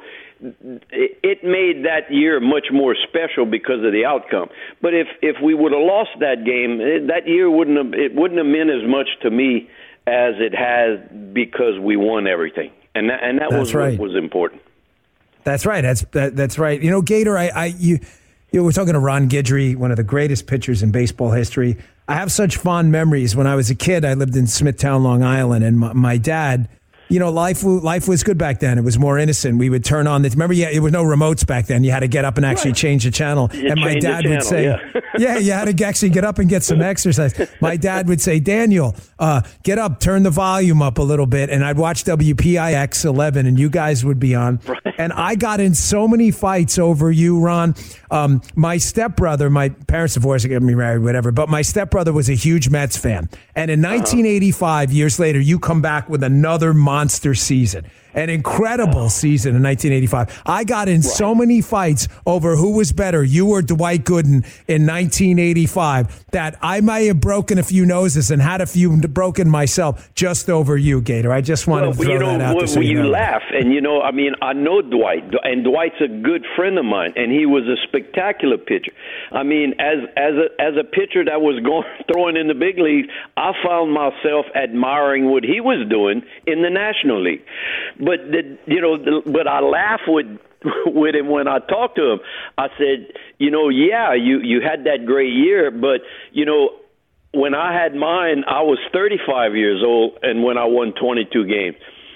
it, it made that year much more special because of the outcome. But if if we would have lost that game, it, that year wouldn't have it wouldn't have meant as much to me as it has, because we won everything, and that, and that that's was right. what was important. That's right. That's that, that's right. You know, Gator, I, I you, you know, we're talking to Ron Guidry, one of the greatest pitchers in baseball history. I have such fond memories. When I was a kid, I lived in Smithtown, Long Island, and my, my dad. You know, life life was good back then. It was more innocent. We would turn on the. Remember, yeah, there was no remotes back then. You had to get up and actually right. change the channel. You and my dad channel, would say, yeah. "Yeah, you had to actually get up and get some exercise." My dad would say, "Daniel, uh, get up, turn the volume up a little bit," and I'd watch W P I X eleven, and you guys would be on. Right. And I got in so many fights over you, Ron. Um, my stepbrother, my parents divorced, got me married, whatever. But my stepbrother was a huge Mets fan, and in nineteen eighty-five, uh-huh. years later, you come back with another monster season. An incredible season in nineteen eighty-five. I got in right. so many fights over who was better, you or Dwight Gooden, in nineteen eighty-five, that I might have broken a few noses and had a few broken myself just over you, Gator. I just wanted well, to throw you know, that out well, there. So you you know. laugh, and you know, I mean, I know Dwight, and Dwight's a good friend of mine, and he was a spectacular pitcher. I mean, as as a as a pitcher that was going throwing in the big leagues, I found myself admiring what he was doing in the National League. But the, you know, the, but I laugh with with him when I talk to him. I said, you know, yeah, you you had that great year, but you know, when I had mine, I was thirty-five years old, and when I won twenty-two games.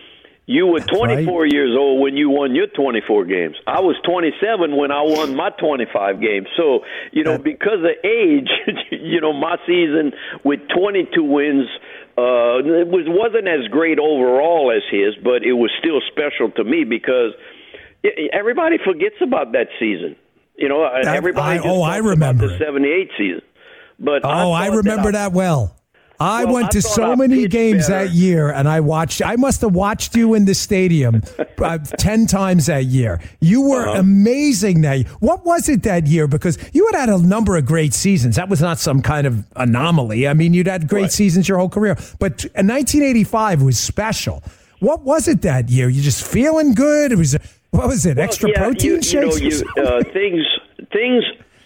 You were twenty-four right. years old when you won your twenty-four games. I was twenty-seven when I won my twenty-five games. So, you know, because of age, you know, my season with twenty-two wins, uh, it was, wasn't as great overall as his, but it was still special to me because everybody forgets about that season. You know, everybody I, just oh, I remember about the seventy-eight season. But oh, I, I remember that, I, that well. I well, went I to so many games better. that year, and I watched. I must have watched you in the stadium uh, ten times that year. You were uh-huh. amazing that year. What was it that year? Because you had had a number of great seasons. That was not some kind of anomaly. I mean, you'd had great right. seasons your whole career. But nineteen eighty-five was special. What was it that year? You just feeling good? It was. What was it? Well, extra yeah, protein you, shakes? You know, you, uh, things things.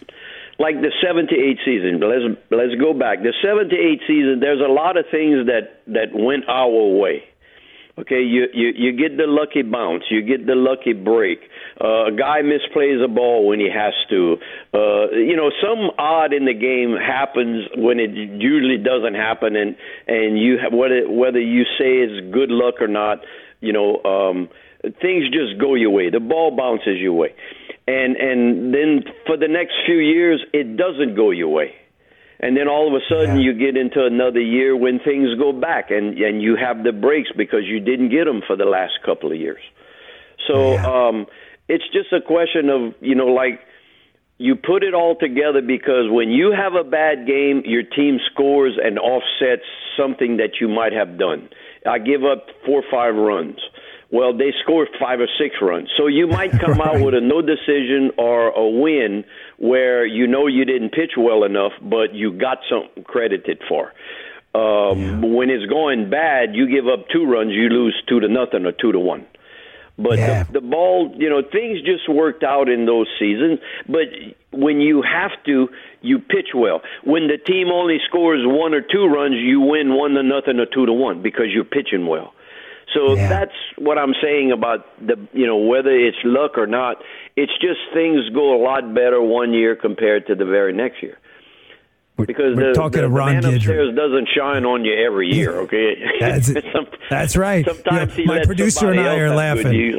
Like the seventy-eight season, but let's let's go back. The seventy-eight season, there's a lot of things that, that went our way. Okay, you, you you get the lucky bounce, you get the lucky break. Uh, a guy misplays a ball when he has to. Uh, you know, some odd in the game happens when it usually doesn't happen, and and you have, whether whether you say it's good luck or not, you know, um, things just go your way. The ball bounces your way. And and then for the next few years, it doesn't go your way. And then all of a sudden, yeah. you get into another year when things go back, and, and you have the breaks because you didn't get them for the last couple of years. So yeah. um, it's just a question of, you know, like you put it all together because when you have a bad game, your team scores and offsets something that you might have done. I give up four or five runs. Well, they scored five or six runs. So you might come right. out with a no decision or a win where you know you didn't pitch well enough, but you got something credited for. Um, yeah. When it's going bad, you give up two runs, you lose two to nothing or two to one. But yeah. the, the ball, you know, things just worked out in those seasons. But when you have to, you pitch well. When the team only scores one or two runs, you win one to nothing or two to one because you're pitching well. So yeah. that's what I'm saying about the, you know, whether it's luck or not. It's just things go a lot better one year compared to the very next year. We're, because we're the, talking the, to Ron the man Guidry. upstairs doesn't shine on you every year, okay? That's, Some, that's right. Sometimes yeah, he my producer and I are laughing.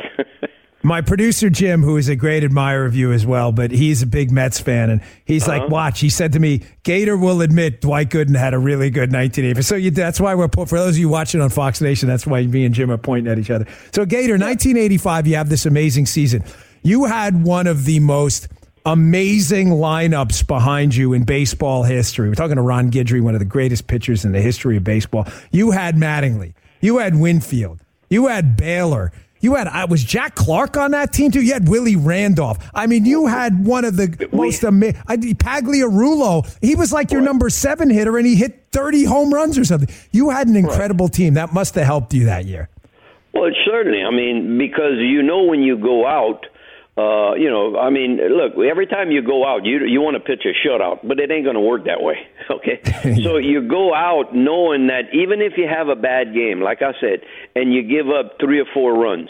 My producer, Jim, who is a great admirer of you as well, but he's a big Mets fan, and he's uh-huh. like, watch, he said to me, Gator will admit Dwight Gooden had a really good nineteen eighty. So you, that's why we're, for those of you watching on Fox Nation, that's why me and Jim are pointing at each other. So Gator, nineteen eighty-five, you have this amazing season. You had one of the most amazing lineups behind you in baseball history. We're talking to Ron Guidry, one of the greatest pitchers in the history of baseball. You had Mattingly. You had Winfield. You had Baylor. You had, I was Jack Clark on that team too. You had Willie Randolph. I mean, you had one of the most amazing, Pagliarulo. He was like your number seven hitter and he hit thirty home runs or something. You had an incredible team. That must have helped you that year. Well, certainly. I mean, because you know when you go out, Uh, you know, I mean, look, every time you go out, you you want to pitch a shutout, but it ain't going to work that way, okay? So you go out knowing that even if you have a bad game, like I said, and you give up three or four runs,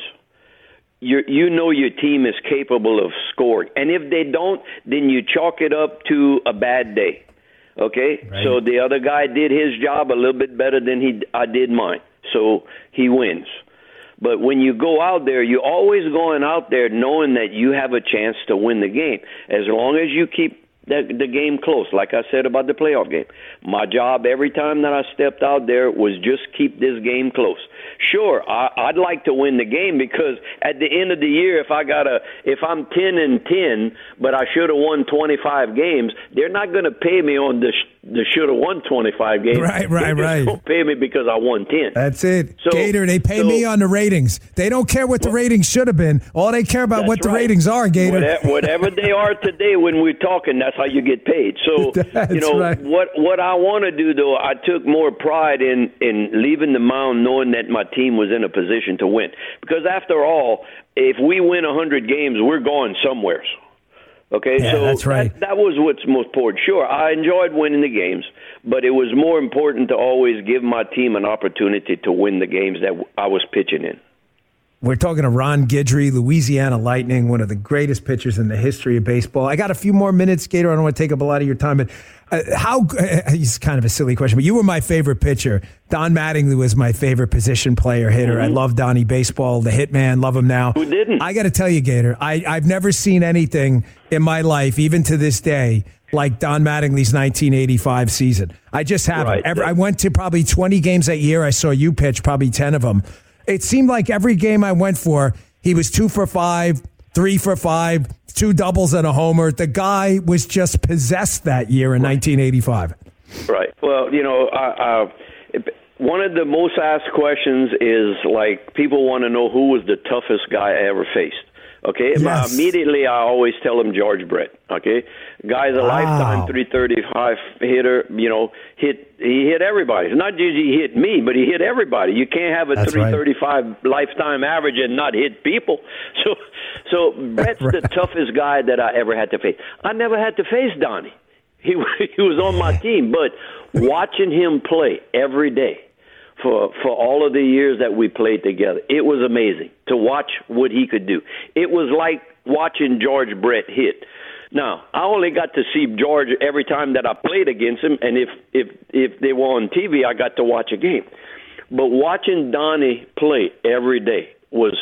you you know your team is capable of scoring. And if they don't, then you chalk it up to a bad day, okay? Right. So the other guy did his job a little bit better than he I did mine, so he wins. But when you go out there, you're always going out there knowing that you have a chance to win the game. As long as you keep the, the game close, like I said about the playoff game. My job every time that I stepped out there was just keep this game close. Sure, I, I'd like to win the game because at the end of the year, if I got a, if I'm ten and ten, but I should have won twenty-five games, they're not going to pay me on the the should have won twenty-five games. Right, right, they're right. Don't pay me because I won ten. That's it, so, Gator. They pay so, me on the ratings. They don't care what the well, ratings should have been. All they care about what the right. ratings are, Gator. Whatever, whatever they are today, when we're talking, that's how you get paid. So that's you know right. what what I want to do though. I took more pride in in leaving the mound knowing that my team was in a position to win. Because after all, if we win one hundred games, we're going somewhere. Okay, yeah, so that's right. that, that was what's most important. Sure, I enjoyed winning the games, but it was more important to always give my team an opportunity to win the games that I was pitching in. We're talking to Ron Guidry, Louisiana Lightning, one of the greatest pitchers in the history of baseball. I got a few more minutes, Gator. I don't want to take up a lot of your time, but uh, how, uh, it's kind of a silly question, but you were my favorite pitcher. Don Mattingly was my favorite position player hitter. Mm-hmm. I love Donnie Baseball, the Hitman, love him now. Who didn't? I got to tell you, Gator, I, I've never seen anything in my life, even to this day, like Don Mattingly's nineteen eighty-five season. I just haven't. Right. Every, I went to probably twenty games that year. I saw you pitch probably ten of them. It seemed like every game I went for, he was two for five, three for five, two doubles and a homer. The guy was just possessed that year in nineteen eighty-five. Right. Well, you know, uh, uh, one of the most asked questions is, like, people want to know who was the toughest guy I ever faced. Okay, yes. Immediately I always tell them George Brett. Okay, guy's a wow. lifetime three thirty-five hitter. You know, hit he hit everybody. It's not just he hit me, but he hit everybody. You can't have a That's three thirty-five right. lifetime average and not hit people. So, so Brett's right. the toughest guy that I ever had to face. I never had to face Donnie. He he was on my team, but watching him play every day. For for all of the years that we played together, it was amazing to watch what he could do. It was like watching George Brett hit. Now, I only got to see George every time that I played against him, and if if if they were on T V, I got to watch a game. But watching Donnie play every day was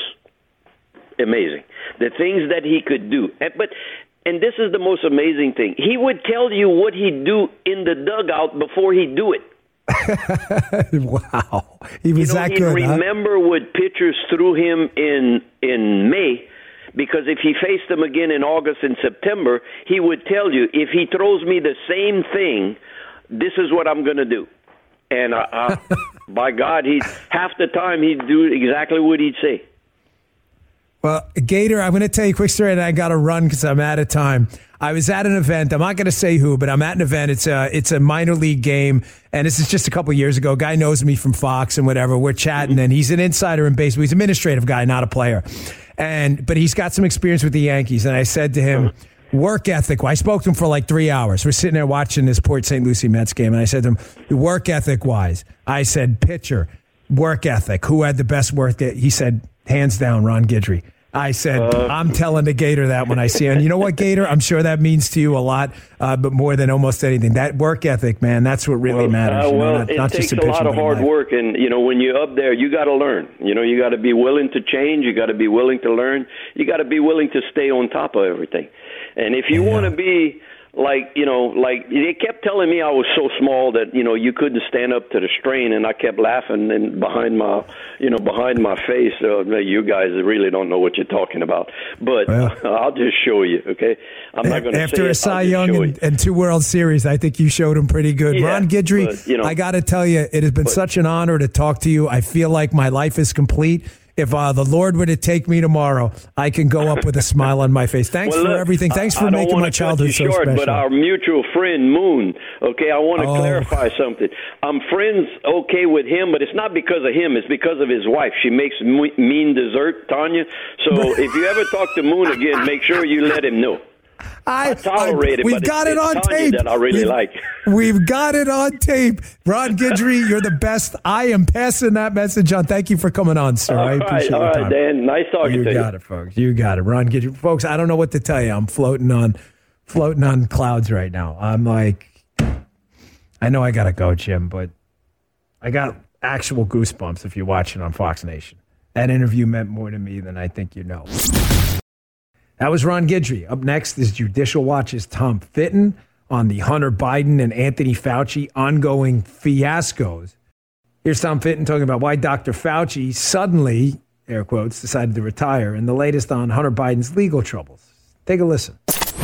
amazing. The things that he could do, and, but. And this is the most amazing thing. He would tell you what he'd do in the dugout before he'd do it. Wow, he was you know, that he'd good. Remember huh? what pitchers threw him in in May, because if he faced him again in August and September, he would tell you, if he throws me the same thing, this is what I'm going to do. And uh, uh, by God, he half the time he'd do exactly what he'd say. Well, Gator, I'm going to tell you a quick story, and I got to run because I'm out of time. I was at an event. I'm not going to say who, but I'm at an event. It's a it's a minor league game, and this is just a couple years ago. Guy knows me from Fox and whatever. We're chatting, and he's an insider in baseball. He's an administrative guy, not a player. And but he's got some experience with the Yankees. And I said to him, work ethic. Well, I spoke to him for like three hours. We're sitting there watching this Port Saint Lucie Mets game, and I said to him, work ethic wise. I said, pitcher, work ethic. Who had the best work? He said, hands down, Ron Guidry. I said, uh, I'm telling the Gator that when I see him. You know what, Gator? I'm sure that means to you a lot, uh, but more than almost anything. That work ethic, man, that's what really well, matters. Uh, you know, well, not, it not takes just a lot of hard work, and, you know, when you're up there, you got to learn. You know, you got to be willing to change. You got to be willing to learn. You got to be willing to stay on top of everything. And if you yeah. want to be like, you know, like they kept telling me I was so small that, you know, you couldn't stand up to the strain, and I kept laughing and behind my, you know, behind my face. Uh, you guys really don't know what you're talking about, but well, I'll just show you. Okay, I'm not going to after say a Cy Young and, and two World Series. I think you showed him pretty good. Yeah, Ron Guidry, but, you know, I got to tell you, it has been but, such an honor to talk to you. I feel like my life is complete. If uh, the Lord were to take me tomorrow, I can go up with a smile on my face. Thanks well, for look, everything. Thanks for I making my childhood so short, special. But our mutual friend, Moon, okay, I want to oh. clarify something. I'm friends, okay, with him, but it's not because of him. It's because of his wife. She makes mean dessert, Tanya. So if you ever talk to Moon again, make sure you let him know. I, I tolerate I, it, we've but got it's, it on it's tape. That I really we've, like. We've got it on tape. Ron Guidry, you're the best. I am passing that message on. Thank you for coming on, sir. All I appreciate right, all your right, time. Dan. Nice talking you to you. You got it, folks. You got it, Ron Guidry. Folks, I don't know what to tell you. I'm floating on, floating on clouds right now. I'm like, I know I got to go, Jim, but I got actual goosebumps if you're watching on Fox Nation. That interview meant more to me than I think you know. That was Ron Guidry. Up next is Judicial Watch's Tom Fitton on the Hunter Biden and Anthony Fauci ongoing fiascos. Here's Tom Fitton talking about why Doctor Fauci suddenly, air quotes, decided to retire, and the latest on Hunter Biden's legal troubles. Take a listen.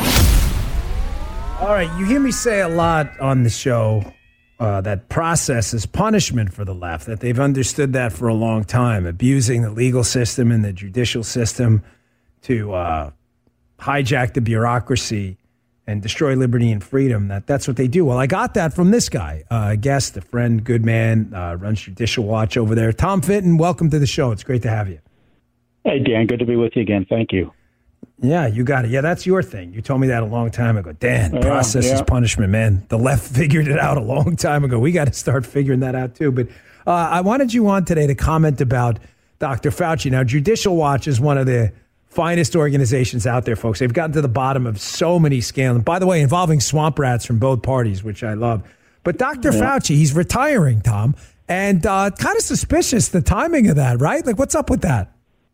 All right, you hear me say a lot on the show uh, that process is punishment for the left, that they've understood that for a long time, abusing the legal system and the judicial system to uh, hijack the bureaucracy and destroy liberty and freedom. That that's what they do. Well, I got that from this guy, uh, a guest, a friend, good man, uh, runs Judicial Watch over there. Tom Fitton, welcome to the show. It's great to have you. Hey, Dan, good to be with you again. Thank you. Yeah, you got it. Yeah, that's your thing. You told me that a long time ago. Dan, yeah, process yeah. is punishment, man. The left figured it out a long time ago. We got to start figuring that out too. But uh, I wanted you on today to comment about Doctor Fauci. Now, Judicial Watch is one of the finest organizations out there, folks. They've gotten to the bottom of so many scandals. By the way, involving swamp rats from both parties, which I love. But Doctor Yeah. Fauci, he's retiring, Tom, and uh, kind of suspicious, the timing of that, right? Like, what's up with that?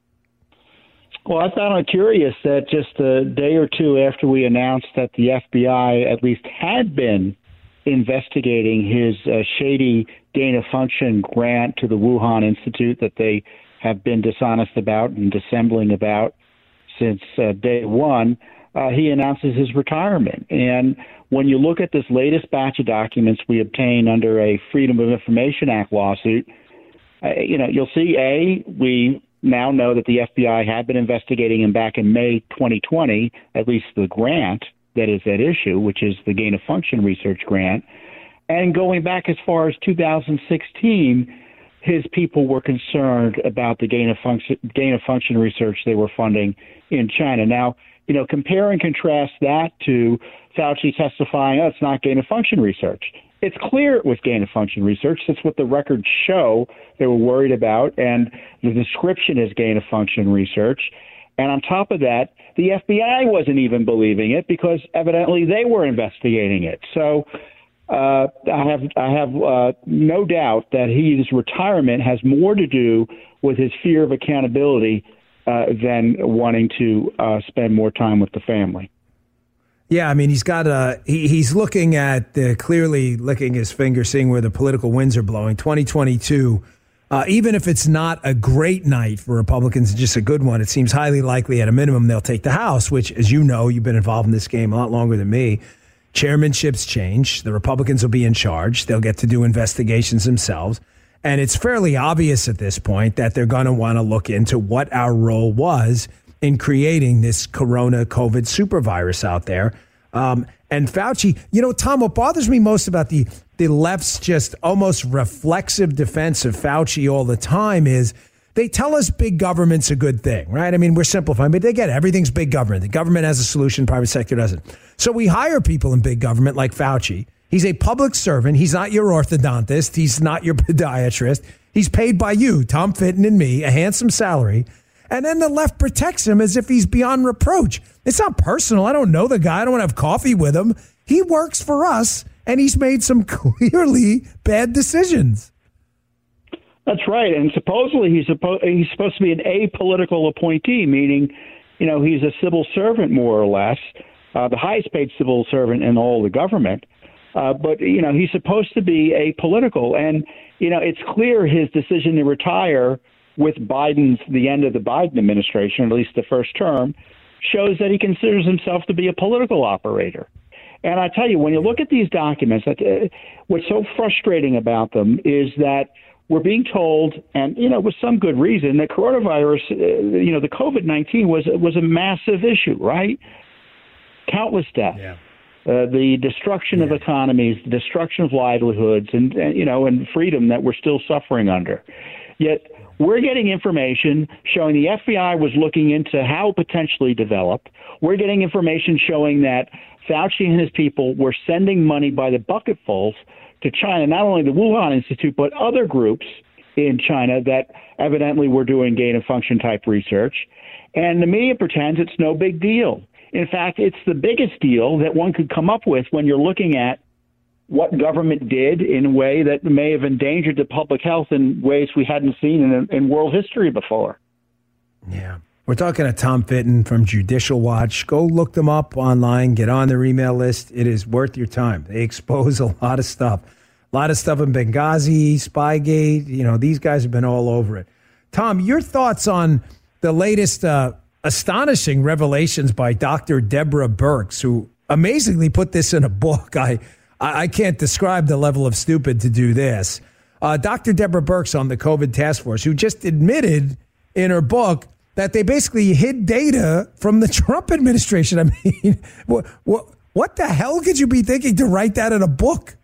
Well, I found it curious that just a day or two after we announced that the F B I at least had been investigating his uh, shady gain-of-function grant to the Wuhan Institute that they have been dishonest about and dissembling about since uh, day one, uh, he announces his retirement. And when you look at this latest batch of documents we obtained under a Freedom of Information Act lawsuit, uh, you know, you'll see, A, we now know that the F B I had been investigating him back in May twenty twenty, at least the grant that is at issue, which is the gain-of-function research grant. And going back as far as two thousand sixteen, his people were concerned about the gain-of-function, gain-of-function research they were funding in China. Now, you know, compare and contrast that to Fauci testifying, oh, it's not gain-of-function research. It's clear it was gain-of-function research. That's what the records show they were worried about, and the description is gain-of-function research. And on top of that, the F B I wasn't even believing it because evidently they were investigating it. So uh, I have I have uh, no doubt that his retirement has more to do with his fear of accountability uh, than wanting to uh, spend more time with the family. Yeah, I mean, he's got a he, he's looking at uh, clicking his finger, seeing where the political winds are blowing. twenty twenty-two, Uh, even if it's not a great night for Republicans, just a good one, it seems highly likely at a minimum they'll take the House, which, as you know, you've been involved in this game a lot longer than me. Chairmanships change. The Republicans will be in charge. They'll get to do investigations themselves. And it's fairly obvious at this point that they're going to want to look into what our role was in creating this corona COVID super virus out there. Um, and Fauci, you know, Tom, what bothers me most about the the left's just almost reflexive defense of Fauci all the time is they tell us big government's a good thing, right? I mean, we're simplifying, but they get it. Everything's big government. The government has a solution, private sector doesn't. So we hire people in big government like Fauci. He's a public servant. He's not your orthodontist. He's not your podiatrist. He's paid by you, Tom Fitton and me, a handsome salary. And then the left protects him as if he's beyond reproach. It's not personal. I don't know the guy. I don't want to have coffee with him. He works for us, and he's made some clearly bad decisions. That's right. And supposedly he's, suppo- he's supposed to be an apolitical appointee, meaning, you know, he's a civil servant, more or less, uh, the highest paid civil servant in all the government. Uh, but, you know, he's supposed to be apolitical. And, you know, it's clear his decision to retire with Biden's, the end of the Biden administration, at least the first term, shows that he considers himself to be a political operator. And I tell you, when you look at these documents, that, uh, what's so frustrating about them is that we're being told, and, you know, with some good reason, that coronavirus, uh, you know, the COVID nineteen was, was a massive issue, right? Countless deaths. Yeah. Uh, the destruction yeah. of economies, the destruction of livelihoods, and, and, you know, and freedom that we're still suffering under. Yet we're getting information showing the F B I was looking into how potentially develop. We're getting information showing that Fauci and his people were sending money by the bucketfuls to China, not only the Wuhan Institute, but other groups in China that evidently were doing gain-of-function type research. And the media pretends it's no big deal. In fact, it's the biggest deal that one could come up with when you're looking at what government did in a way that may have endangered the public health in ways we hadn't seen in, in world history before. Yeah. We're talking to Tom Fitton from Judicial Watch. Go look them up online. Get on their email list. It is worth your time. They expose a lot of stuff. A lot of stuff in Benghazi, Spygate. You know, these guys have been all over it. Tom, your thoughts on the latest uh, astonishing revelations by Doctor Deborah Birx, who amazingly put this in a book. I I can't describe the level of stupid to do this. Uh, Doctor Deborah Birx on the COVID task force, who just admitted in her book that they basically hid data from the Trump administration. I mean, what, what, what the hell could you be thinking to write that in a book?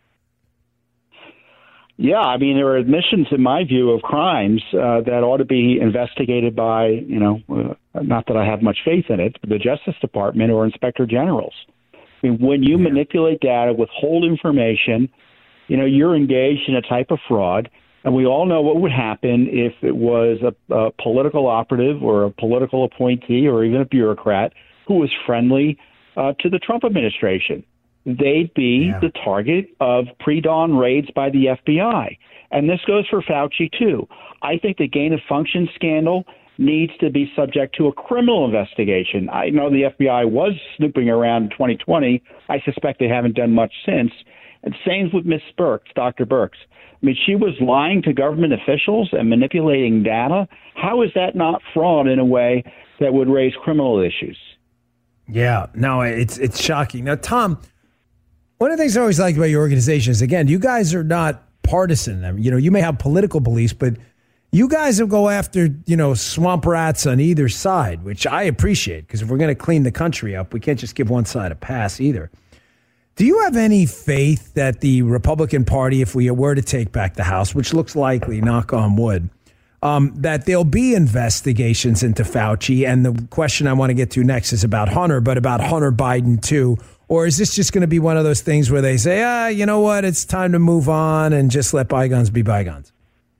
Yeah, I mean, there are admissions, in my view, of crimes uh, that ought to be investigated by, you know, uh, not that I have much faith in it, but the Justice Department or Inspector Generals. I mean, when you yeah. manipulate data, withhold information, you know, you're engaged in a type of fraud. And we all know what would happen if it was a, a political operative or a political appointee or even a bureaucrat who was friendly uh, to the Trump administration. They'd be yeah. the target of pre-dawn raids by the F B I. And this goes for Fauci, too. I think the gain-of-function scandal needs to be subject to a criminal investigation. I know the F B I was snooping around in twenty twenty. I suspect they haven't done much since. And same with Miss Birx, Doctor Birx. I mean, she was lying to government officials and manipulating data. How is that not fraud in a way that would raise criminal issues? Yeah, no, it's it's shocking. Now, Tom, one of the things I always like about your organization is, again, you guys are not partisan. I mean, you know, you may have political beliefs, but you guys will go after, you know, swamp rats on either side, which I appreciate, because if we're going to clean the country up, we can't just give one side a pass either. Do you have any faith that the Republican Party, if we were to take back the House, which looks likely, knock on wood, um, that there'll be investigations into Fauci? And the question I want to get to next is about Hunter, but about Hunter Biden too. Or is this just going to be one of those things where they say, ah, you know what, it's time to move on and just let bygones be bygones?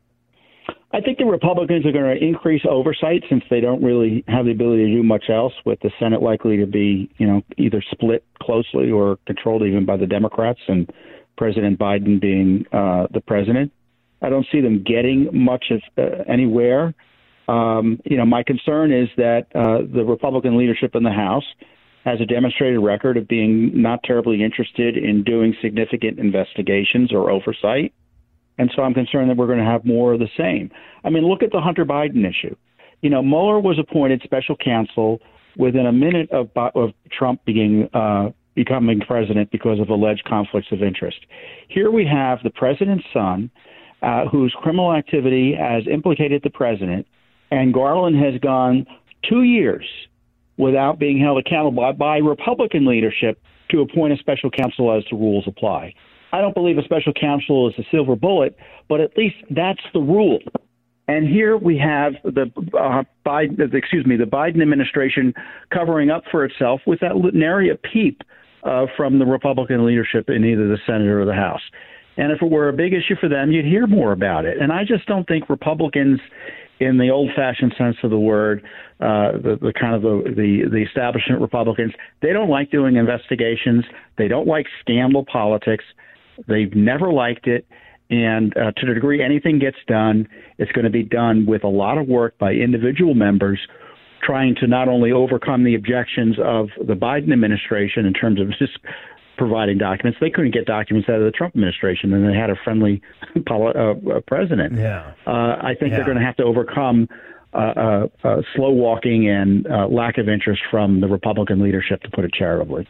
I think the Republicans are going to increase oversight since they don't really have the ability to do much else, with the Senate likely to be, you know, either split closely or controlled even by the Democrats, and President Biden being uh, the president. I don't see them getting much of uh, anywhere. Um, you know, my concern is that uh, the Republican leadership in the House has a demonstrated record of being not terribly interested in doing significant investigations or oversight. And so I'm concerned that we're going to have more of the same. I mean, look at the Hunter Biden issue. You know, Mueller was appointed special counsel within a minute of, of Trump being uh, becoming president because of alleged conflicts of interest. Here we have the president's son, uh, whose criminal activity has implicated the president, and Garland has gone two years without being held accountable by, by Republican leadership to appoint a special counsel as the rules apply. I don't believe a special counsel is a silver bullet, but at least that's the rule. And here we have the uh, Biden, excuse me, the Biden administration covering up for itself with that nary a peep uh, from the Republican leadership in either the Senate or the House. And if it were a big issue for them, you'd hear more about it. And I just don't think Republicans, in the old-fashioned sense of the word, uh, the, the kind of the, the the establishment Republicans, they don't like doing investigations. They don't like scandal politics. They've never liked it. And uh, to the degree anything gets done, it's going to be done with a lot of work by individual members trying to not only overcome the objections of the Biden administration in terms of just providing documents. They couldn't get documents out of the Trump administration, and they had a friendly uh, president. Yeah. Uh, I think yeah. they're going to have to overcome uh, uh, uh, slow walking and uh, lack of interest from the Republican leadership, to put it charitably.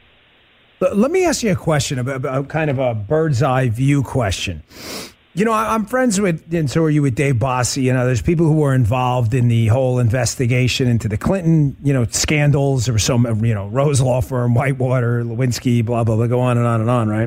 Let me ask you a question about, about kind of a bird's eye view question. You know, I'm friends with, and so are you, with Dave Bossie and others, people who were involved in the whole investigation into the Clinton, you know, scandals. There was some, you know, Rose Law Firm, Whitewater, Lewinsky, blah, blah, blah, go on and on and on, right?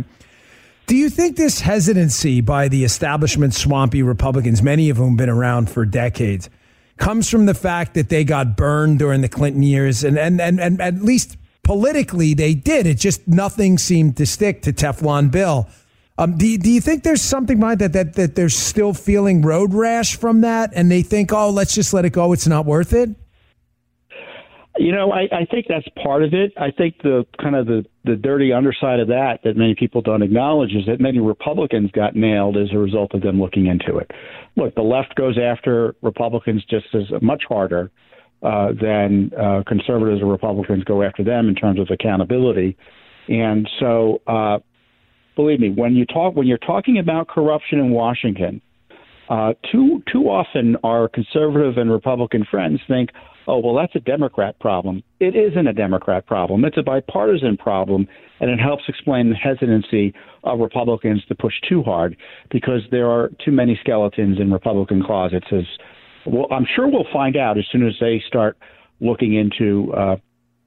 Do you think this hesitancy by the establishment swampy Republicans, many of whom have been around for decades, comes from the fact that they got burned during the Clinton years and, and, and, and at least politically, they did. It just nothing seemed to stick to Teflon Bill. Um, do, do you think there's something behind that, that that they're still feeling road rash from that, and they think, oh, let's just let it go, it's not worth it? You know, I, I think that's part of it. I think the kind of the, the dirty underside of that that many people don't acknowledge is that many Republicans got nailed as a result of them looking into it. Look, the left goes after Republicans just as much harder Uh, than uh, conservatives or Republicans go after them in terms of accountability. And so, uh, believe me, when you talk, when you're talking about corruption in Washington, uh, too too often our conservative and Republican friends think, oh, well, that's a Democrat problem. It isn't a Democrat problem. It's a bipartisan problem, and it helps explain the hesitancy of Republicans to push too hard because there are too many skeletons in Republican closets, as well, I'm sure we'll find out as soon as they start looking into uh,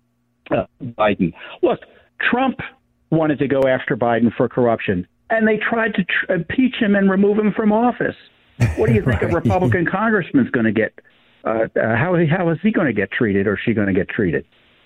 uh, Biden. Look, Trump wanted to go after Biden for corruption, and they tried to tr- impeach him and remove him from office. What do you think right. a Republican congressman's going to get? Uh, uh, how, how is he going to get treated, or is she going to get treated?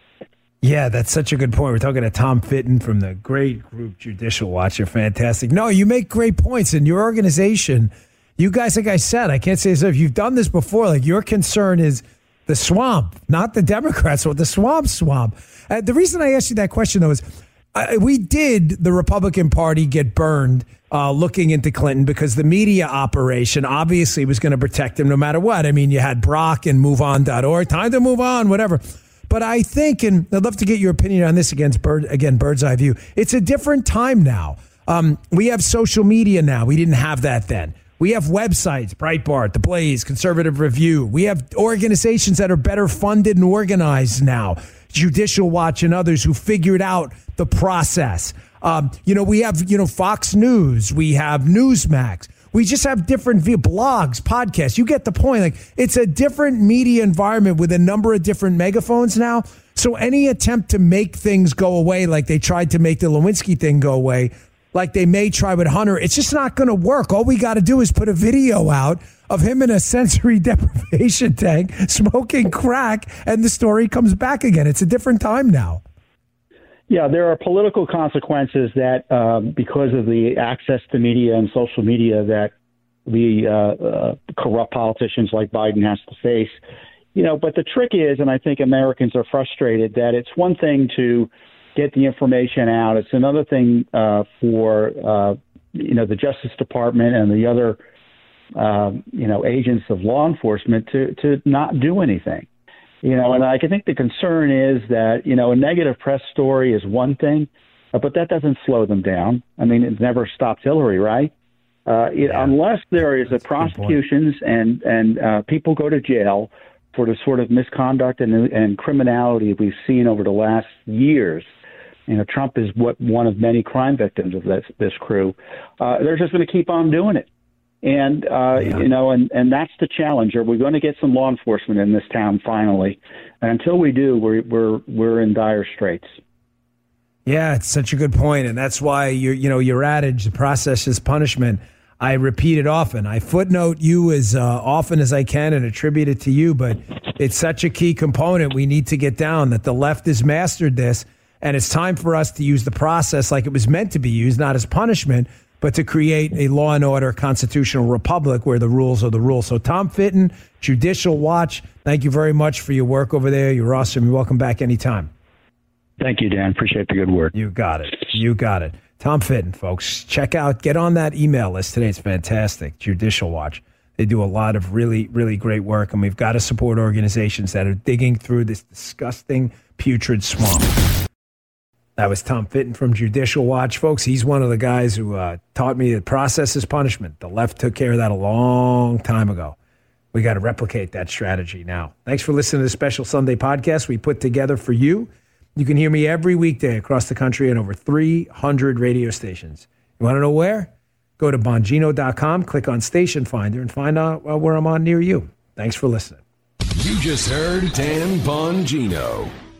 Yeah, that's such a good point. We're talking to Tom Fitton from the great group Judicial Watch. You're fantastic. No, you make great points, and your organization, you guys, like I said, I can't say so. If you've done this before, like your concern is the swamp, not the Democrats, or the swamp swamp. Uh, the reason I asked you that question, though, is uh, we did the Republican Party get burned uh, looking into Clinton because the media operation obviously was going to protect him no matter what. I mean, you had Brock and move on dot org, time to move on, whatever. But I think, and I'd love to get your opinion on this against bird, again, bird's eye view. It's a different time now. Um, we have social media now. We didn't have that then. We have websites, Breitbart, The Blaze, Conservative Review. We have organizations that are better funded and organized now, Judicial Watch and others who figured out the process. Um, you know, we have, you know, Fox News. We have Newsmax. We just have different via blogs, podcasts. You get the point. Like, it's a different media environment with a number of different megaphones now. So any attempt to make things go away, like they tried to make the Lewinsky thing go away, like they may try with Hunter, it's just not going to work. All we got to do is put a video out of him in a sensory deprivation tank smoking crack, and the story comes back again. It's a different time now. Yeah, there are political consequences that um, because of the access to media and social media that the uh, uh, corrupt politicians like Biden has to face. You know, but the trick is, and I think Americans are frustrated, that it's one thing to get the information out. It's another thing uh, for, uh, you know, the Justice Department and the other, uh, you know, agents of law enforcement to, to not do anything. You know, and I think the concern is that, you know, a negative press story is one thing, but that doesn't slow them down. I mean, it never stopped Hillary, right? Uh, it, Yeah. Unless there is a That's a good point. prosecutions and and uh, people go to jail for the sort of misconduct and, and criminality we've seen over the last years. You know, Trump is what one of many crime victims of this this crew. Uh, they're just going to keep on doing it, and uh, Yeah. you know, and, and that's the challenge. Are we going to get some law enforcement in this town finally? And until we do, we're we're we're in dire straits. Yeah, it's such a good point, and that's why your you know your adage, the process is punishment. I repeat it often. I footnote you as uh, often as I can and attribute it to you, but it's such a key component we need to get down that the left has mastered this, and it's time for us to use the process like it was meant to be used, not as punishment, but to create a law and order constitutional republic where the rules are the rules. So Tom Fitton, Judicial Watch, thank you very much for your work over there. You're awesome. You're welcome back anytime. Thank you, Dan. Appreciate the good work. You got it. You got it. Tom Fitton, folks. Check out, get on that email list today. It's fantastic. Judicial Watch. They do a lot of really, really great work, and we've got to support organizations that are digging through this disgusting, putrid swamp. That was Tom Fitton from Judicial Watch. Folks, he's one of the guys who uh, taught me that process is punishment. The left took care of that a long time ago. We got to replicate that strategy now. Thanks for listening to the special Sunday podcast we put together for you. You can hear me every weekday across the country on over three hundred radio stations. You want to know where? Go to Bongino dot com, click on Station Finder, and find out uh, where I'm on near you. Thanks for listening. You just heard Dan Bongino.